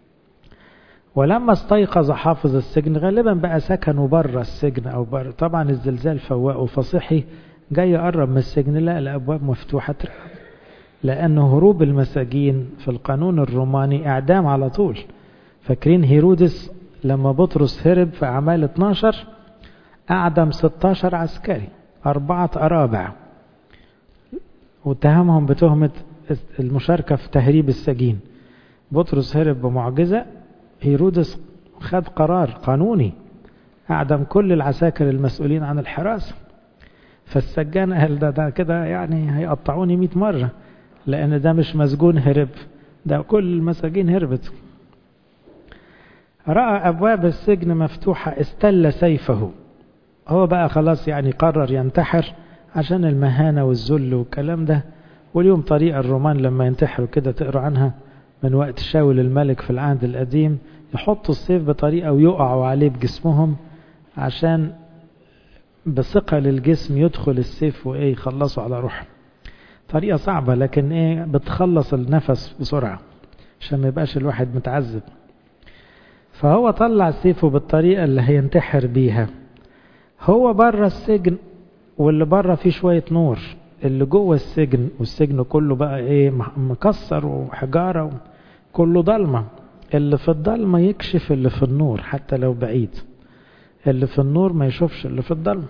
ولما استيقظ حافظ السجن، غالبا بقى سكنوا بره السجن أو بره، طبعا الزلزال فوقه فصحي جاي يقرب من السجن، لا الأبواب مفتوحة، لأنه هروب المساجين في القانون الروماني إعدام على طول. فاكرين هيرودس لما بطرس هرب في أعمال 12 أعدم 16 عسكري 4 أرابع واتهمهم بتهمة المشاركة في تهريب السجين. بطرس هرب بمعجزة، هيرودس خد قرار قانوني أعدم كل العساكر المسؤولين عن الحراسة. فالسجان قال ده كده يعني هيقطعوني 100 مرة، لأن ده مش مسجون هرب، ده كل المساجين هربت. رأى أبواب السجن مفتوحة استل سيفه. هو بقى خلاص يعني قرر ينتحر عشان المهانة والذل والكلام ده. واليوم طريقة الرومان لما ينتحروا كده تقرأ عنها من وقت شاول الملك في العهد القديم، يحطوا السيف بطريقة ويقعوا عليه بجسمهم عشان بثقل الجسم يدخل السيف وإيه يخلصوا على روحه. طريقة صعبة لكن إيه بتخلص النفس بسرعة عشان ما يبقاش الواحد متعذب. فهو طلع سيفه بالطريقة اللي هينتحر بيها. هو بره السجن واللي بره فيه شوية نور، اللي جوه السجن والسجن كله بقى ايه مكسر وحجارة كله ضلمة. اللي في الضلمة يكشف اللي في النور حتى لو بعيد، اللي في النور ما يشوفش اللي في الضلمة.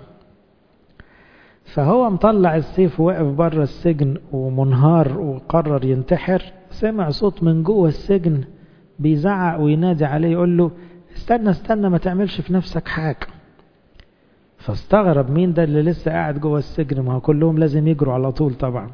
فهو مطلع السيف وواقف بره السجن ومنهار وقرر ينتحر. سمع صوت من جوه السجن بيزعق وينادي عليه يقول له استنى استنى ما تعملش في نفسك حاجة. فاستغرب مين ده اللي لسه قاعد جوه السجن، ما هو كلهم لازم يجروا على طول طبعا.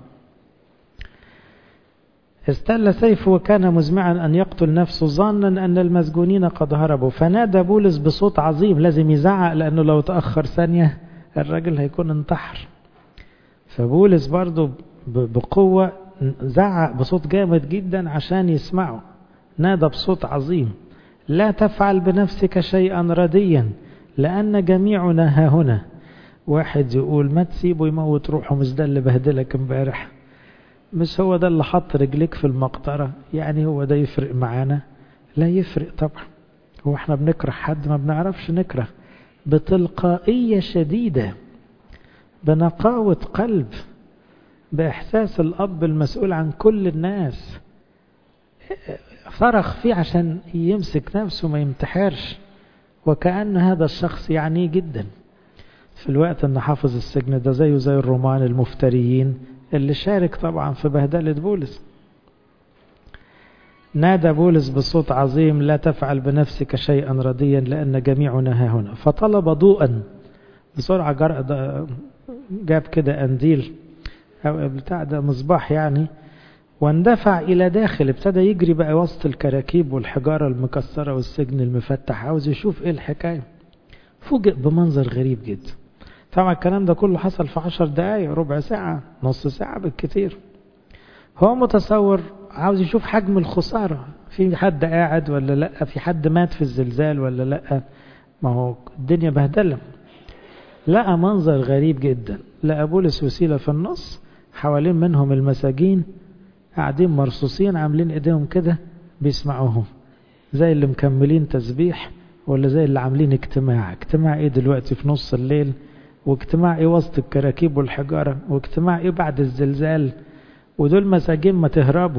استل سيفه وكان مزمعا أن يقتل نفسه ظانا أن المسجونين قد هربوا. فنادى بولس بصوت عظيم، لازم يزعق لأنه لو تأخر ثانية الراجل هيكون انتحر. فبولس برضو بقوة زعق بصوت جامد جدا عشان يسمعه. نادى بصوت عظيم لا تفعل بنفسك شيئا رديا لأن جميعنا ها هنا. واحد يقول ما تسيبه يموت روحه، مش ده اللي بهدلك امبارح؟ مش هو ده اللي حط رجليك في المقطرة؟ يعني هو ده يفرق معانا؟ لا يفرق طبعا. هو احنا بنكره حد؟ ما بنعرفش نكره. بتلقائية شديدة، بنقاوة قلب، بإحساس الأب المسؤول عن كل الناس، صرخ فيه عشان يمسك نفسه ما يمتحرش، وكأن هذا الشخص يعنيه جدا. في الوقت أن حافظ السجن ده زيه زي الرومان المفتريين اللي شارك طبعا في بهدلة بولس. نادى بولس بصوت عظيم لا تفعل بنفسك شيئا رديا لأن جميعنا ها هنا. فطلب ضوءا بسرعة، جاب كده أنديل أو بتاع ده مصباح يعني، واندفع إلى داخل. ابتدى يجري بقى وسط الكراكيب والحجارة المكسرة والسجن المفتح، عاوز يشوف إيه الحكاية. فوجئ بمنظر غريب جدا. طبعا الكلام ده كله حصل في 10 دقايق، ربع ساعة، نص ساعة بالكتير. هو متصور عاوز يشوف حجم الخسارة، في حد قاعد ولا لا، في حد مات في الزلزال ولا لا، ما هو الدنيا بهدلة. لقى منظر غريب جدا، لقى بولس وسيلة في النص، حوالين منهم المساجين قاعدين مرصوصين عاملين ايديهم كده بيسمعوهم، زي اللي مكملين تسبيح ولا زي اللي عاملين اجتماع ايه دلوقتي في نص الليل، واجتماع ايه وسط الكراكيب والحجارة، واجتماع ايه بعد الزلزال، ودول مساجين ما تهربوا.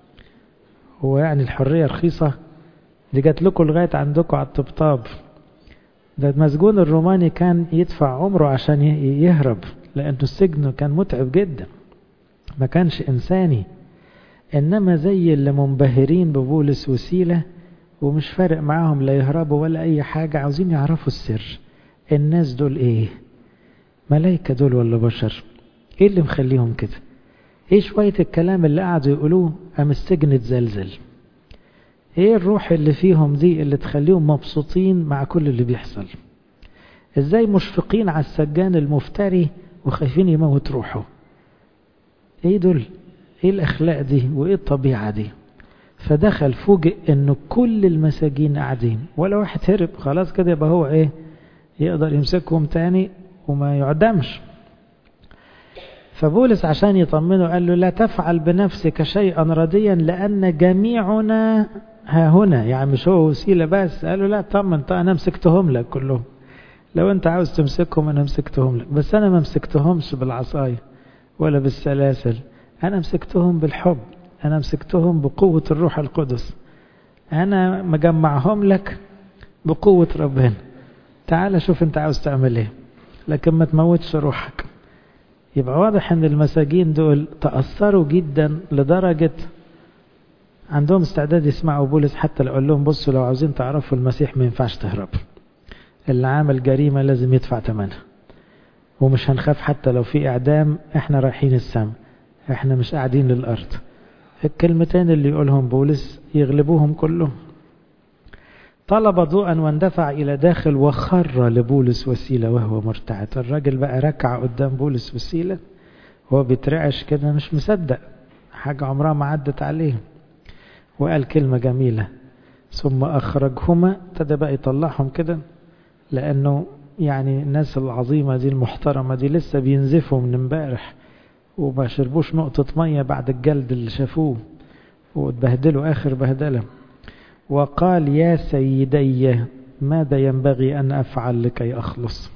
هو يعني الحرية رخيصة دي جات لكم لغاية عندكم على الطبطاب. ده المسجون الروماني كان يدفع عمره عشان يهرب، لأنه السجن كان متعب جدا، ما كانش إنساني. إنما زي اللي منبهرين ببولس وسيلة ومش فارق معاهم لا يهربوا ولا أي حاجة، عاوزين يعرفوا السر. الناس دول إيه؟ ملايكة دول ولا بشر؟ إيه اللي مخليهم كده؟ إيه شوية الكلام اللي قعدوا يقولوه أم السجن اتزلزل؟ إيه الروح اللي فيهم دي اللي تخليهم مبسوطين مع كل اللي بيحصل؟ إزاي مشفقين على السجان المفتري وخايفين يموت روحه؟ إيه دول؟ إيه الأخلاق دي وإيه الطبيعة دي؟ فدخل فوجئ إنه كل المساجين قاعدين ولا واحد هرب. خلاص كده يبقى هو إيه؟ يقدر يمسكهم تاني وما يعدمش. فبولس عشان يطمنه قال له لا تفعل بنفسك شيئا رديا لأن جميعنا ها هنا. يعني مش هو وسيلة بس، قال له لا طمن، أنا مسكتهم لك كلهم، لو أنت عاوز تمسكهم أنا مسكتهم لك، بس أنا ما مسكتهمش بالعصاية ولا بالسلاسل، أنا مسكتهم بالحب، أنا مسكتهم بقوة الروح القدس، أنا مجمعهم لك بقوة ربنا. تعال شوف أنت عاوز تعمل إيه، لكن ما تموتش روحك. يبقى واضح ان المساجين دول تأثروا جدا لدرجة عندهم استعداد يسمعوا بولس حتى لو قال لهم بصوا لو عاوزين تعرفوا المسيح ما ينفعش تهرب، اللي عامل جريمة لازم يدفع ثمنها، ومش هنخاف حتى لو في اعدام، احنا رايحين السماء، احنا مش قاعدين للارض. الكلمتين اللي يقولهم بولس يغلبوهم كلهم. طلب ضوءا واندفع إلى داخل وخر لبولس وسيلة وهو مرتعد. الراجل بقى ركع قدام بولس وسيلة وهو بيترعش كده مش مصدق حاجة عمرها ما عدت عليه، وقال كلمة جميلة: ثم أخرجهما. ابتدى بقى يطلعهم كده، لأنه يعني الناس العظيمة دي المحترمة دي لسه بينزفوا من امبارح وما شربوش نقطة مية بعد الجلد اللي شافوه واتبهدلوا آخر بهدلة. وقال: يا سيدي ماذا ينبغي أن أفعل لكي أخلص؟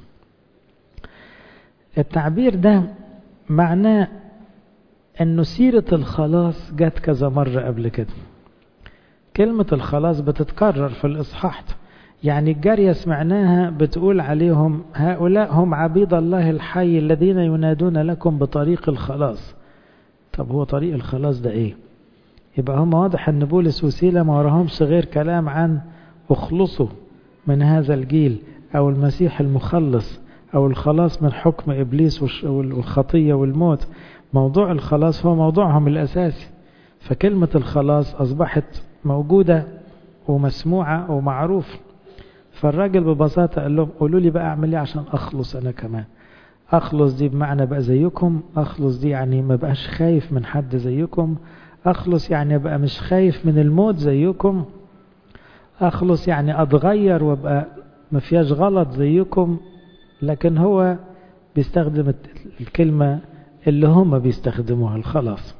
التعبير ده معناه أنه سيرة الخلاص جت كذا مرة قبل كده. كلمة الخلاص بتتكرر في الإصحاح، يعني الجارية سمعناها بتقول عليهم: هؤلاء هم عبيد الله الحي الذين ينادون لكم بطريق الخلاص. طب هو طريق الخلاص ده ايه؟ يبقى هم واضح ان بولس وسيلة ما وراهمش غير كلام عن اخلصوا من هذا الجيل، او المسيح المخلص، او الخلاص من حكم ابليس والخطية والموت. موضوع الخلاص هو موضوعهم الاساسي، فكلمة الخلاص اصبحت موجودة ومسموعة ومعروف. فالراجل ببساطة قال لهم: قولوا لي بقى اعمل ايه عشان اخلص انا كمان. اخلص دي بمعنى بقى زيكم، اخلص دي يعني ما بقاش خايف من حد زيكم، اخلص يعني ابقى مش خايف من الموت زيكم، اخلص يعني اتغير وابقى ما فيهاش غلط زيكم. لكن هو بيستخدم الكلمة اللي هم بيستخدموها، الخلاص.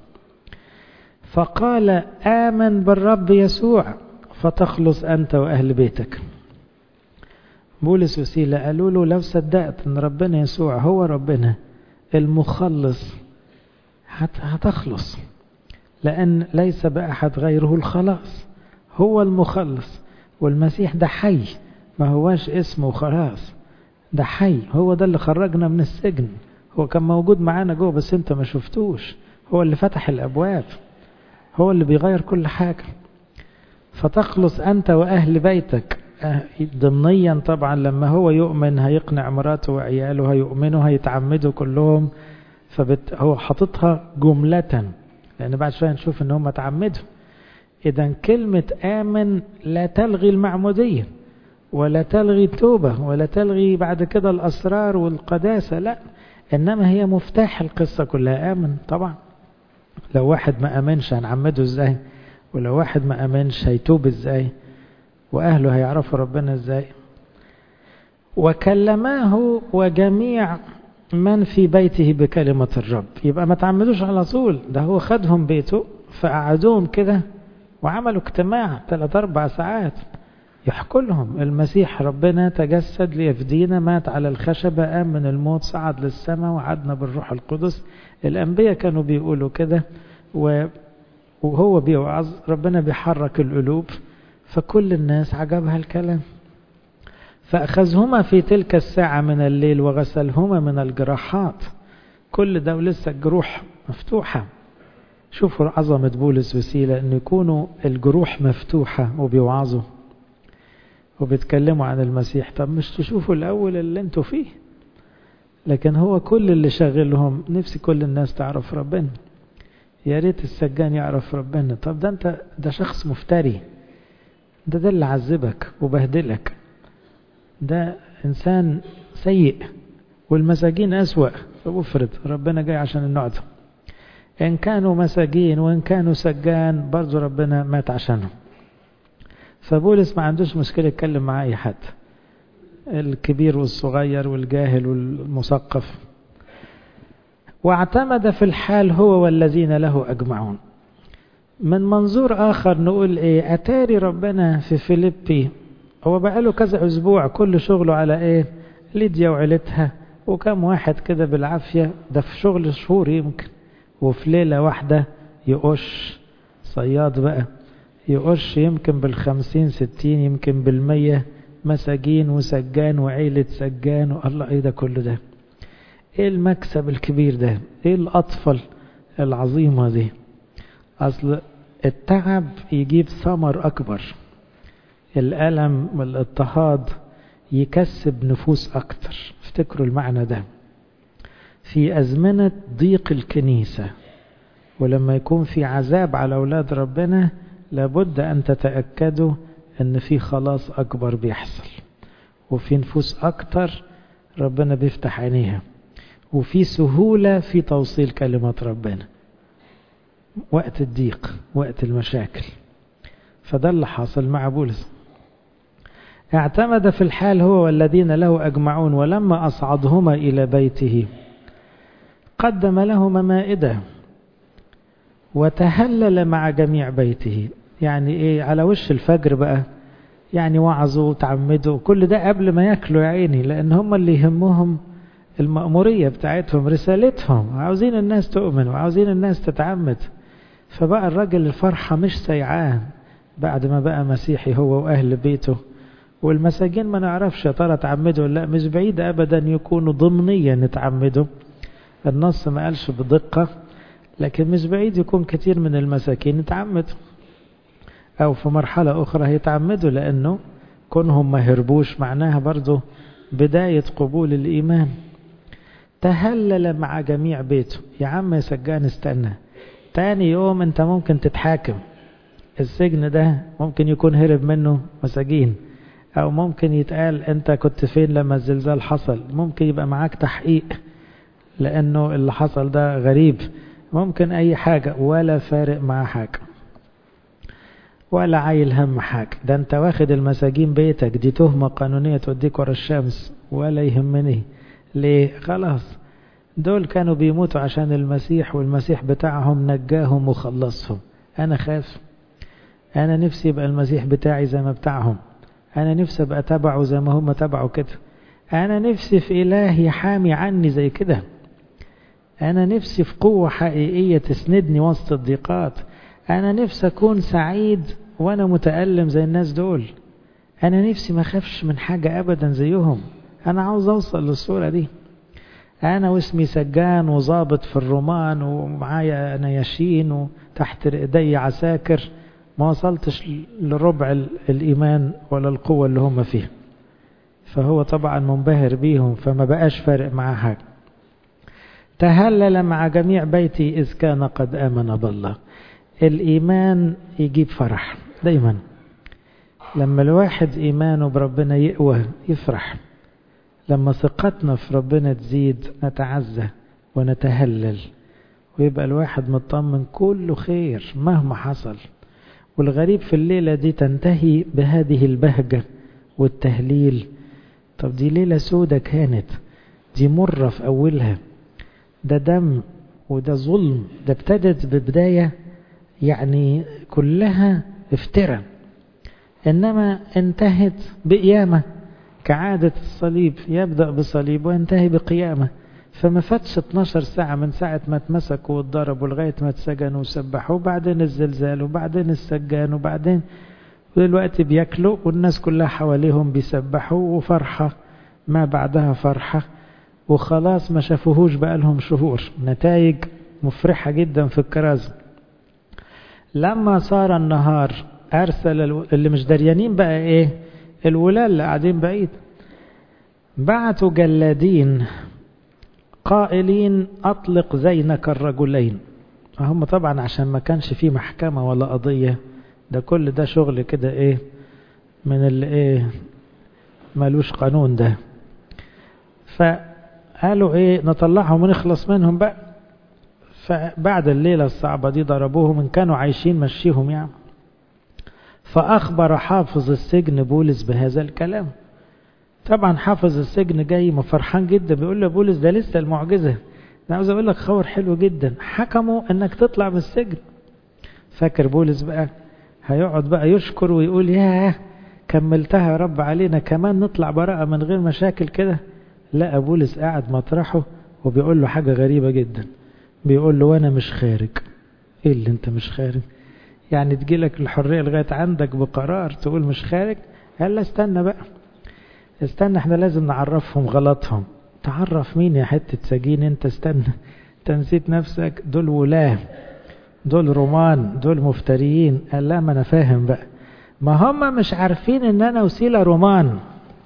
فقال: آمن بالرب يسوع فتخلص أنت وأهل بيتك. بولس وسيلة قالوا له: لو صدقت أن ربنا يسوع هو ربنا المخلص هتخلص، لأن ليس بأحد غيره الخلاص، هو المخلص. والمسيح ده حي، ما هواش اسمه وخلاص، ده حي. هو ده اللي خرجنا من السجن، هو كان موجود معانا جوه بس انت ما شفتوش. هو اللي فتح الأبواب، هو اللي بيغير كل حاجة. فتخلص أنت وأهل بيتك. ضمنيا طبعا لما هو يؤمن هيقنع مراته وعياله، هيؤمنوا هيتعمدوا كلهم. هو حاططها جملة، لأن بعد شوية نشوف ان هم تعمدوا. إذا كلمة آمن لا تلغي المعمودية، ولا تلغي التوبة، ولا تلغي بعد كده الأسرار والقداسة، لا، إنما هي مفتاح القصة كلها. آمن طبعا. لو واحد ما آمنش هنعمده ازاي؟ ولو واحد ما آمنش هيتوب ازاي؟ وأهله هيعرفوا ربنا ازاي؟ وكلماه وجميع من في بيته بكلمة الرب. يبقى ما تعمدوش على طول، ده هو خدهم بيته فقعدوهم كده وعملوا اجتماع 3-4 ساعات يحكوا لهم المسيح ربنا تجسد ليفدينا، مات على الخشبة، قام من الموت، صعد للسماء، وعدنا بالروح القدس. الأنبياء كانوا بيقولوا كده، وهو بيوعظ ربنا بيحرك القلوب، فكل الناس عجبها الكلام. فأخذهما في تلك الساعة من الليل وغسلهما من الجراحات. كل ده ولسه الجروح مفتوحة. شوفوا عظمة بولس وسيلة أن يكونوا الجروح مفتوحة وبيوعظوا وبيتكلموا عن المسيح. طب مش تشوفوا الأول اللي انتوا فيه؟ لكن هو كل اللي شغلهم نفسي كل الناس تعرف ربنا، يا ريت السجان يعرف ربنا. طب ده شخص مفتري، ده اللي عذبك وبهدلك، ده إنسان سيء، والمساجين أسوأ. فأفرض ربنا جاي عشان النوع ده. إن كانوا مساجين وإن كانوا سجان برضو ربنا مات عشانهم. فبولس ما عندوش مشكلة يتكلم مع أي حد، الكبير والصغير والجاهل والمثقف. واعتمد في الحال هو والذين له أجمعون. من منظور آخر نقول إيه؟ أتاري ربنا في فيليبي هو بقاله كذا أسبوع كل شغله على إيه؟ ليديا وعيلتها وكم واحد كده بالعافية، ده في شغل شهور يمكن، وفي ليلة واحدة يقش صياد بقى، يقش يمكن 50 60 يمكن 100 مساجين وسجان وعيلة سجان. والله ايه ده كله ده؟ ايه المكسب الكبير ده؟ ايه الأطفال العظيمة دي؟ أصل التعب يجيب ثمر أكبر، الألم والاضطهاد يكسب نفوس أكتر. افتكروا المعنى ده في أزمنة ضيق الكنيسة، ولما يكون في عذاب على أولاد ربنا لابد أن تتأكدوا ان في خلاص اكبر بيحصل، وفي نفوس اكتر ربنا بيفتح عينيها، وفي سهولة في توصيل كلمة ربنا وقت الضيق وقت المشاكل. فده اللي حاصل مع بولس. اعتمد في الحال هو والذين له أجمعون، ولما أصعدهما إلى بيته قدم لهما مائدة وتهلل مع جميع بيته. يعني ايه؟ على وش الفجر بقى، يعني وعظوا وتعمدوا، كل ده قبل ما ياكلوا يا عيني، لأن هم اللي يهمهم المأمورية بتاعتهم، رسالتهم، عاوزين الناس تؤمن وعاوزين الناس تتعمد. فبقى الراجل الفرحة مش سيعان بعد ما بقى مسيحي هو وأهل بيته. والمساجين ما نعرفش يا ترى تعمدوا ولا لا، مش بعيد أبدا يكونوا ضمنيا يتعمدوا، النص ما قالش بدقة، لكن مش بعيد يكون كتير من المساكين يتعمدوا، أو في مرحلة أخرى هيتعمدوا، لأنه كونهم ما هربوش معناها برضو بداية قبول الإيمان. تهلل مع جميع بيته. يا عم يا سجان استنى، تاني يوم انت ممكن تتحاكم، السجن ده ممكن يكون هرب منه مساجين، او ممكن يتقال انت كنت فين لما الزلزال حصل، ممكن يبقى معاك تحقيق لانه اللي حصل ده غريب، ممكن اي حاجة، ولا فارق مع حاجة ولا عايل هم حاجة. ده انت واخد المساجين بيتك، دي تهمة قانونية توديك ورا الشمس، ولا يهمني ليه؟ خلاص دول كانوا بيموتوا عشان المسيح، والمسيح بتاعهم نجاهم وخلصهم. انا خاف، انا نفسي يبقى المسيح بتاعي زي ما بتاعهم، انا نفسي ابقى تبعه زي ما هم تبعوا كده، انا نفسي في اله يحامي عني زي كده، انا نفسي في قوة حقيقية تسندني وسط الضيقات، انا نفسي اكون سعيد وانا متألم زي الناس دول، انا نفسي ما خافش من حاجة ابدا زيهم، انا عاوز اوصل للصورة دي. انا واسمي سجان وظابط في الرومان ومعايا نياشين وتحت ايدي عساكر، ما وصلتش لربع الايمان ولا القوة اللي هم فيها. فهو طبعا منبهر بيهم، فما بقاش فارق معاه حاجة. تهلل مع جميع بيتي إذ كان قد آمن بالله. الإيمان يجيب فرح دايما، لما الواحد إيمانه بربنا يقوى يفرح، لما ثقتنا في ربنا تزيد نتعزى ونتهلل، ويبقى الواحد مطمن كله خير مهما حصل. والغريب في الليلة دي تنتهي بهذه البهجة والتهليل. طب دي ليلة سودة كانت، دي مرة في أولها، ده دم وده ظلم، ده ابتدت ببداية يعني كلها افتراء، إنما انتهت بقيامة كعادة الصليب، يبدأ بصليب وينتهي بقيامة. فما فاتش 12 ساعة من ساعة ما اتمسكوا واتضربوا لغاية ما اتسجنوا وسبحوا، وبعدين الزلزال وبعدين السجان، وبعدين دلوقتي بياكلوا والناس كلها حواليهم بيسبحوا، وفرحة ما بعدها فرحة، وخلاص ما شافوهوش بقالهم شهور. نتائج مفرحة جدا في الكرازة. لما صار النهار أرسل اللي مش دريانين بقى إيه، الولاة اللي قاعدين بعيد، بعتوا جلادين قائلين أطلق زينك الرجلين. هم طبعا عشان ما كانش فيه محكمة ولا قضية، ده كل ده شغل كده إيه من اللي إيه مالوش قانون ده. فقالوا إيه نطلعهم ونخلص منهم بقى. فبعد الليلة الصعبة دي ضربوهم، إن كانوا عايشين مشيهم يعني. فأخبر حافظ السجن بولس بهذا الكلام. طبعا حافظ السجن جاي مفرحان جدا، بيقول له بولس ده لسه المعجزة، أنا عاوز أقول لك خبر حلو جدا، حكموا أنك تطلع من السجن. فاكر بولس بقى هيقعد بقى يشكر ويقول ياه كملتها يا رب علينا، كمان نطلع براءة من غير مشاكل كده. لا، بولس قاعد مطرحه وبيقول له حاجة غريبة جدا، بيقول له وانا مش خارج. ايه اللي انت مش خارج؟ يعني تجيلك الحرية لغاية عندك بقرار تقول مش خارج؟ قال لا استنى بقى، استنى، احنا لازم نعرفهم غلطهم. تعرف مين يا حتة سجين انت؟ استنى، انت نسيت نفسك، دول ولاة، دول رومان، دول مفتريين. قال لا ما انا فاهم بقى، ما هم مش عارفين ان انا وسيلة رومان،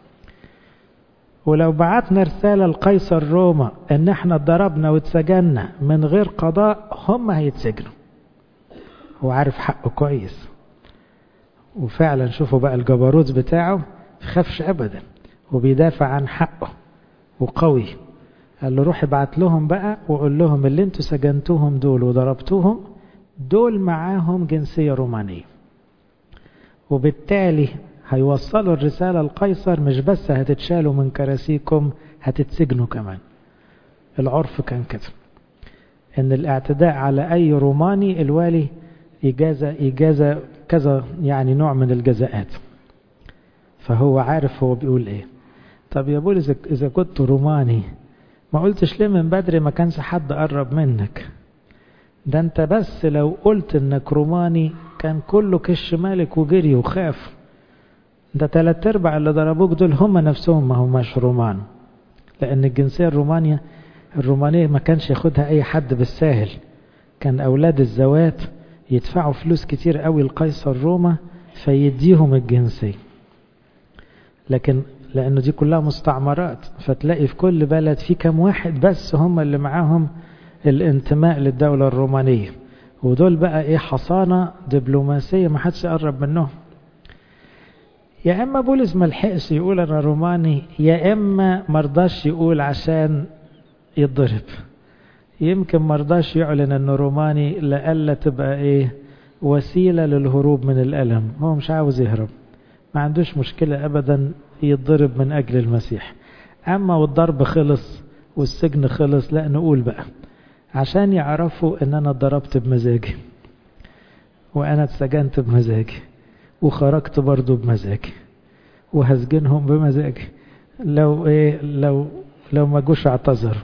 ولو بعتنا رسالة لقيصر روما ان احنا اتضربنا واتسجننا من غير قضاء هم هيتسجنوا. هو عارف حقه كويس، وفعلا شوفوا بقى الجبروت بتاعه، خافش أبدا وبيدافع عن حقه وقوي. قال له روح ابعت لهم بقى وقول لهم اللي انتوا سجنتوهم دول وضربتوهم دول معاهم جنسية رومانية، وبالتالي هيوصلوا الرسالة لقيصر، مش بس هتتشالوا من كراسيكم هتتسجنوا كمان. العرف كان كده، ان الاعتداء على اي روماني الوالي إجازة كذا، يعني نوع من الجزاءات. فهو عارف هو بيقول ايه. طب يا بولس اذا كنت روماني ما قلتش ليه من بدري؟ ما كانش حد قرب منك. ده انت بس لو قلت انك روماني كان كله كش مالك وجري وخاف. ده 3/4 اللي ضربوك دول هم نفسهم ما هماش رومان، لان الجنسية الرومانية ما كانش ياخدها اي حد بالساهل. كان اولاد الزوات يدفعوا فلوس كتير قوي لقيصر روما فيديهم الجنسية، لكن لانه دي كلها مستعمرات، فتلاقي في كل بلد في كم واحد بس هم اللي معاهم الانتماء للدولة الرومانية، ودول بقى ايه حصانة دبلوماسية ما حدش يقرب منهم. يا اما بولس ملحقش يقول انا روماني، يا اما مرضاش يقول عشان يتضرب. يمكن مرضاش يعلن انه روماني لألا تبقى ايه وسيلة للهروب من الألم. هو مش عاوز يهرب، ما عندوش مشكلة ابدا يتضرب من اجل المسيح. اما والضرب خلص والسجن خلص، لا نقول بقى عشان يعرفوا ان انا اتضربت بمزاجي وانا اتسجنت بمزاجي وخرجت برضو بمزاجي وهسجنهم بمزاجي لو ما جوش اعتذروا.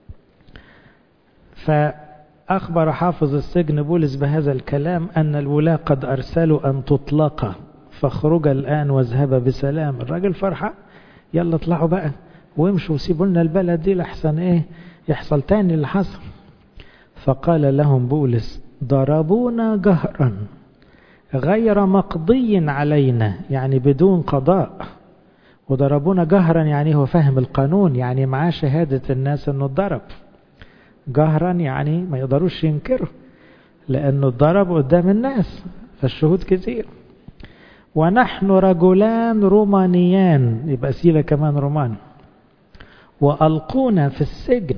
فأخبر حافظ السجن بولس بهذا الكلام أن الولاة قد أرسلوا أن تطلق، فاخرج الآن واذهب بسلام. الراجل فرحة، يلا اطلعوا بقى وامشوا وسيبوا لنا البلد دي لحسن ايه يحصل تاني اللي حصل. فقال لهم بولس ضربونا جهرا غير مقضي علينا، يعني بدون قضاء. وضربونا جهرا يعني هو فاهم القانون، يعني معاه شهادة الناس انه اتضرب جهرا، يعني ما يقدروش ينكروا لانه اتضرب قدام الناس فالشهود كتير. ونحن رجلان رومانيان، يبقى سيلة كمان روماني، وألقونا في السجن،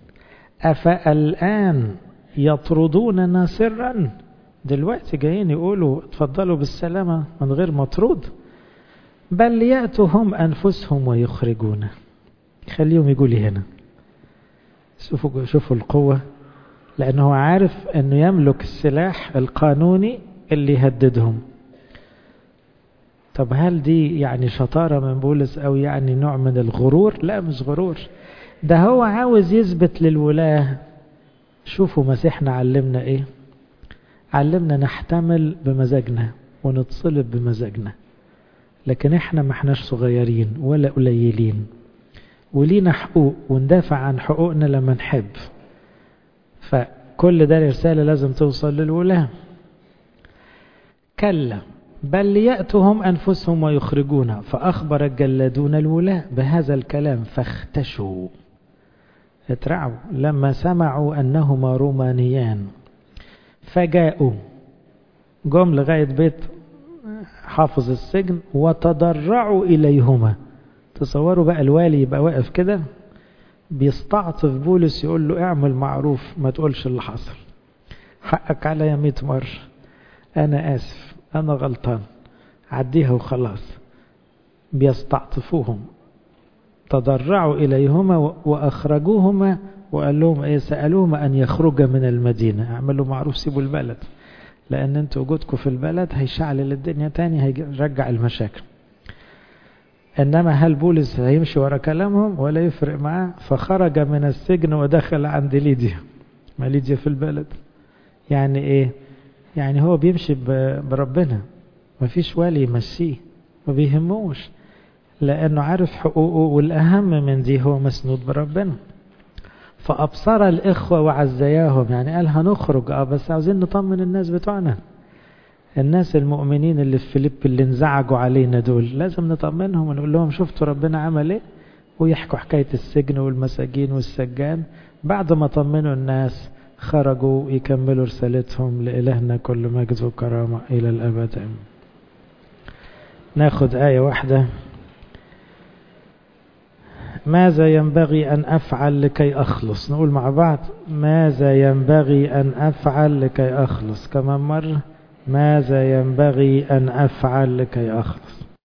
أفالآن يطردوننا سرا؟ دلوقتي جايين يقولوا اتفضلوا بالسلامة من غير مطرود؟ بل يأتوا هم أنفسهم ويخرجونا. خليهم يقولي هنا. شوفوا القوة، لأنه عارف أنه يملك السلاح القانوني اللي يهددهم. طب هل دي يعني شطارة من بولس أو يعني نوع من الغرور؟ لا مش غرور، ده هو عاوز يثبت للولاة شوفوا مسيحنا علمنا ايه، علمنا نحتمل بمزاجنا ونتصلب بمزاجنا، لكن احنا ما احناش صغيرين ولا قليلين، ولينا حقوق وندافع عن حقوقنا لما نحب. فكل ده رسالة لازم توصل للولاة. كلا بل يأتهم أنفسهم ويخرجون. فأخبر الجلادون الولاة بهذا الكلام فاختشوا، اترعوا لما سمعوا أنهما رومانيان، فجاءوا جم لغاية بيت حافظ السجن وتضرعوا إليهما. تصوروا بقى الوالي يبقى واقف كده بيستعطف بولس يقول له اعمل معروف ما تقولش اللي حصل، حقك عليا 100 مرة، أنا آسف أنا غلطان، عديها وخلاص. بيستعطفوهم. تضرعوا إليهما وأخرجوهما وقال لهم إيه، سألوهما أن يخرج من المدينة. اعملوا معروف سيبوا البلد، لأن انتوا وجودكم في البلد هيشعل الدنيا تاني، هيرجع المشاكل. إنما هل بولس هيمشي ورا كلامهم ولا يفرق معاه؟ فخرج من السجن ودخل عند ليديا. ما ليديا في البلد يعني إيه؟ يعني هو بيمشي بربنا، ما فيش والي يمشيه، ما بيهموش، لأنه عارف حقوقه، والأهم من دي هو مسنود بربنا. فأبصر الإخوة وعزياهم، يعني قال هنخرج بس عاوزين نطمن الناس بتوعنا، الناس المؤمنين اللي في فيليب اللي انزعجوا علينا دول لازم نطمنهم ونقول لهم شفتوا ربنا عمل ايه، ويحكوا حكاية السجن والمساجين والسجان. بعد ما طمنوا الناس خرجوا يكملوا رسالتهم. لإلهنا كل مجد وكرامة إلى الأبد. ناخد آية واحدة. ماذا ينبغي أن أفعل لكي أخلص؟ نقول مع بعض: ماذا ينبغي أن أفعل لكي أخلص؟ كمان مرة: ماذا ينبغي أن أفعل لكي أخلص؟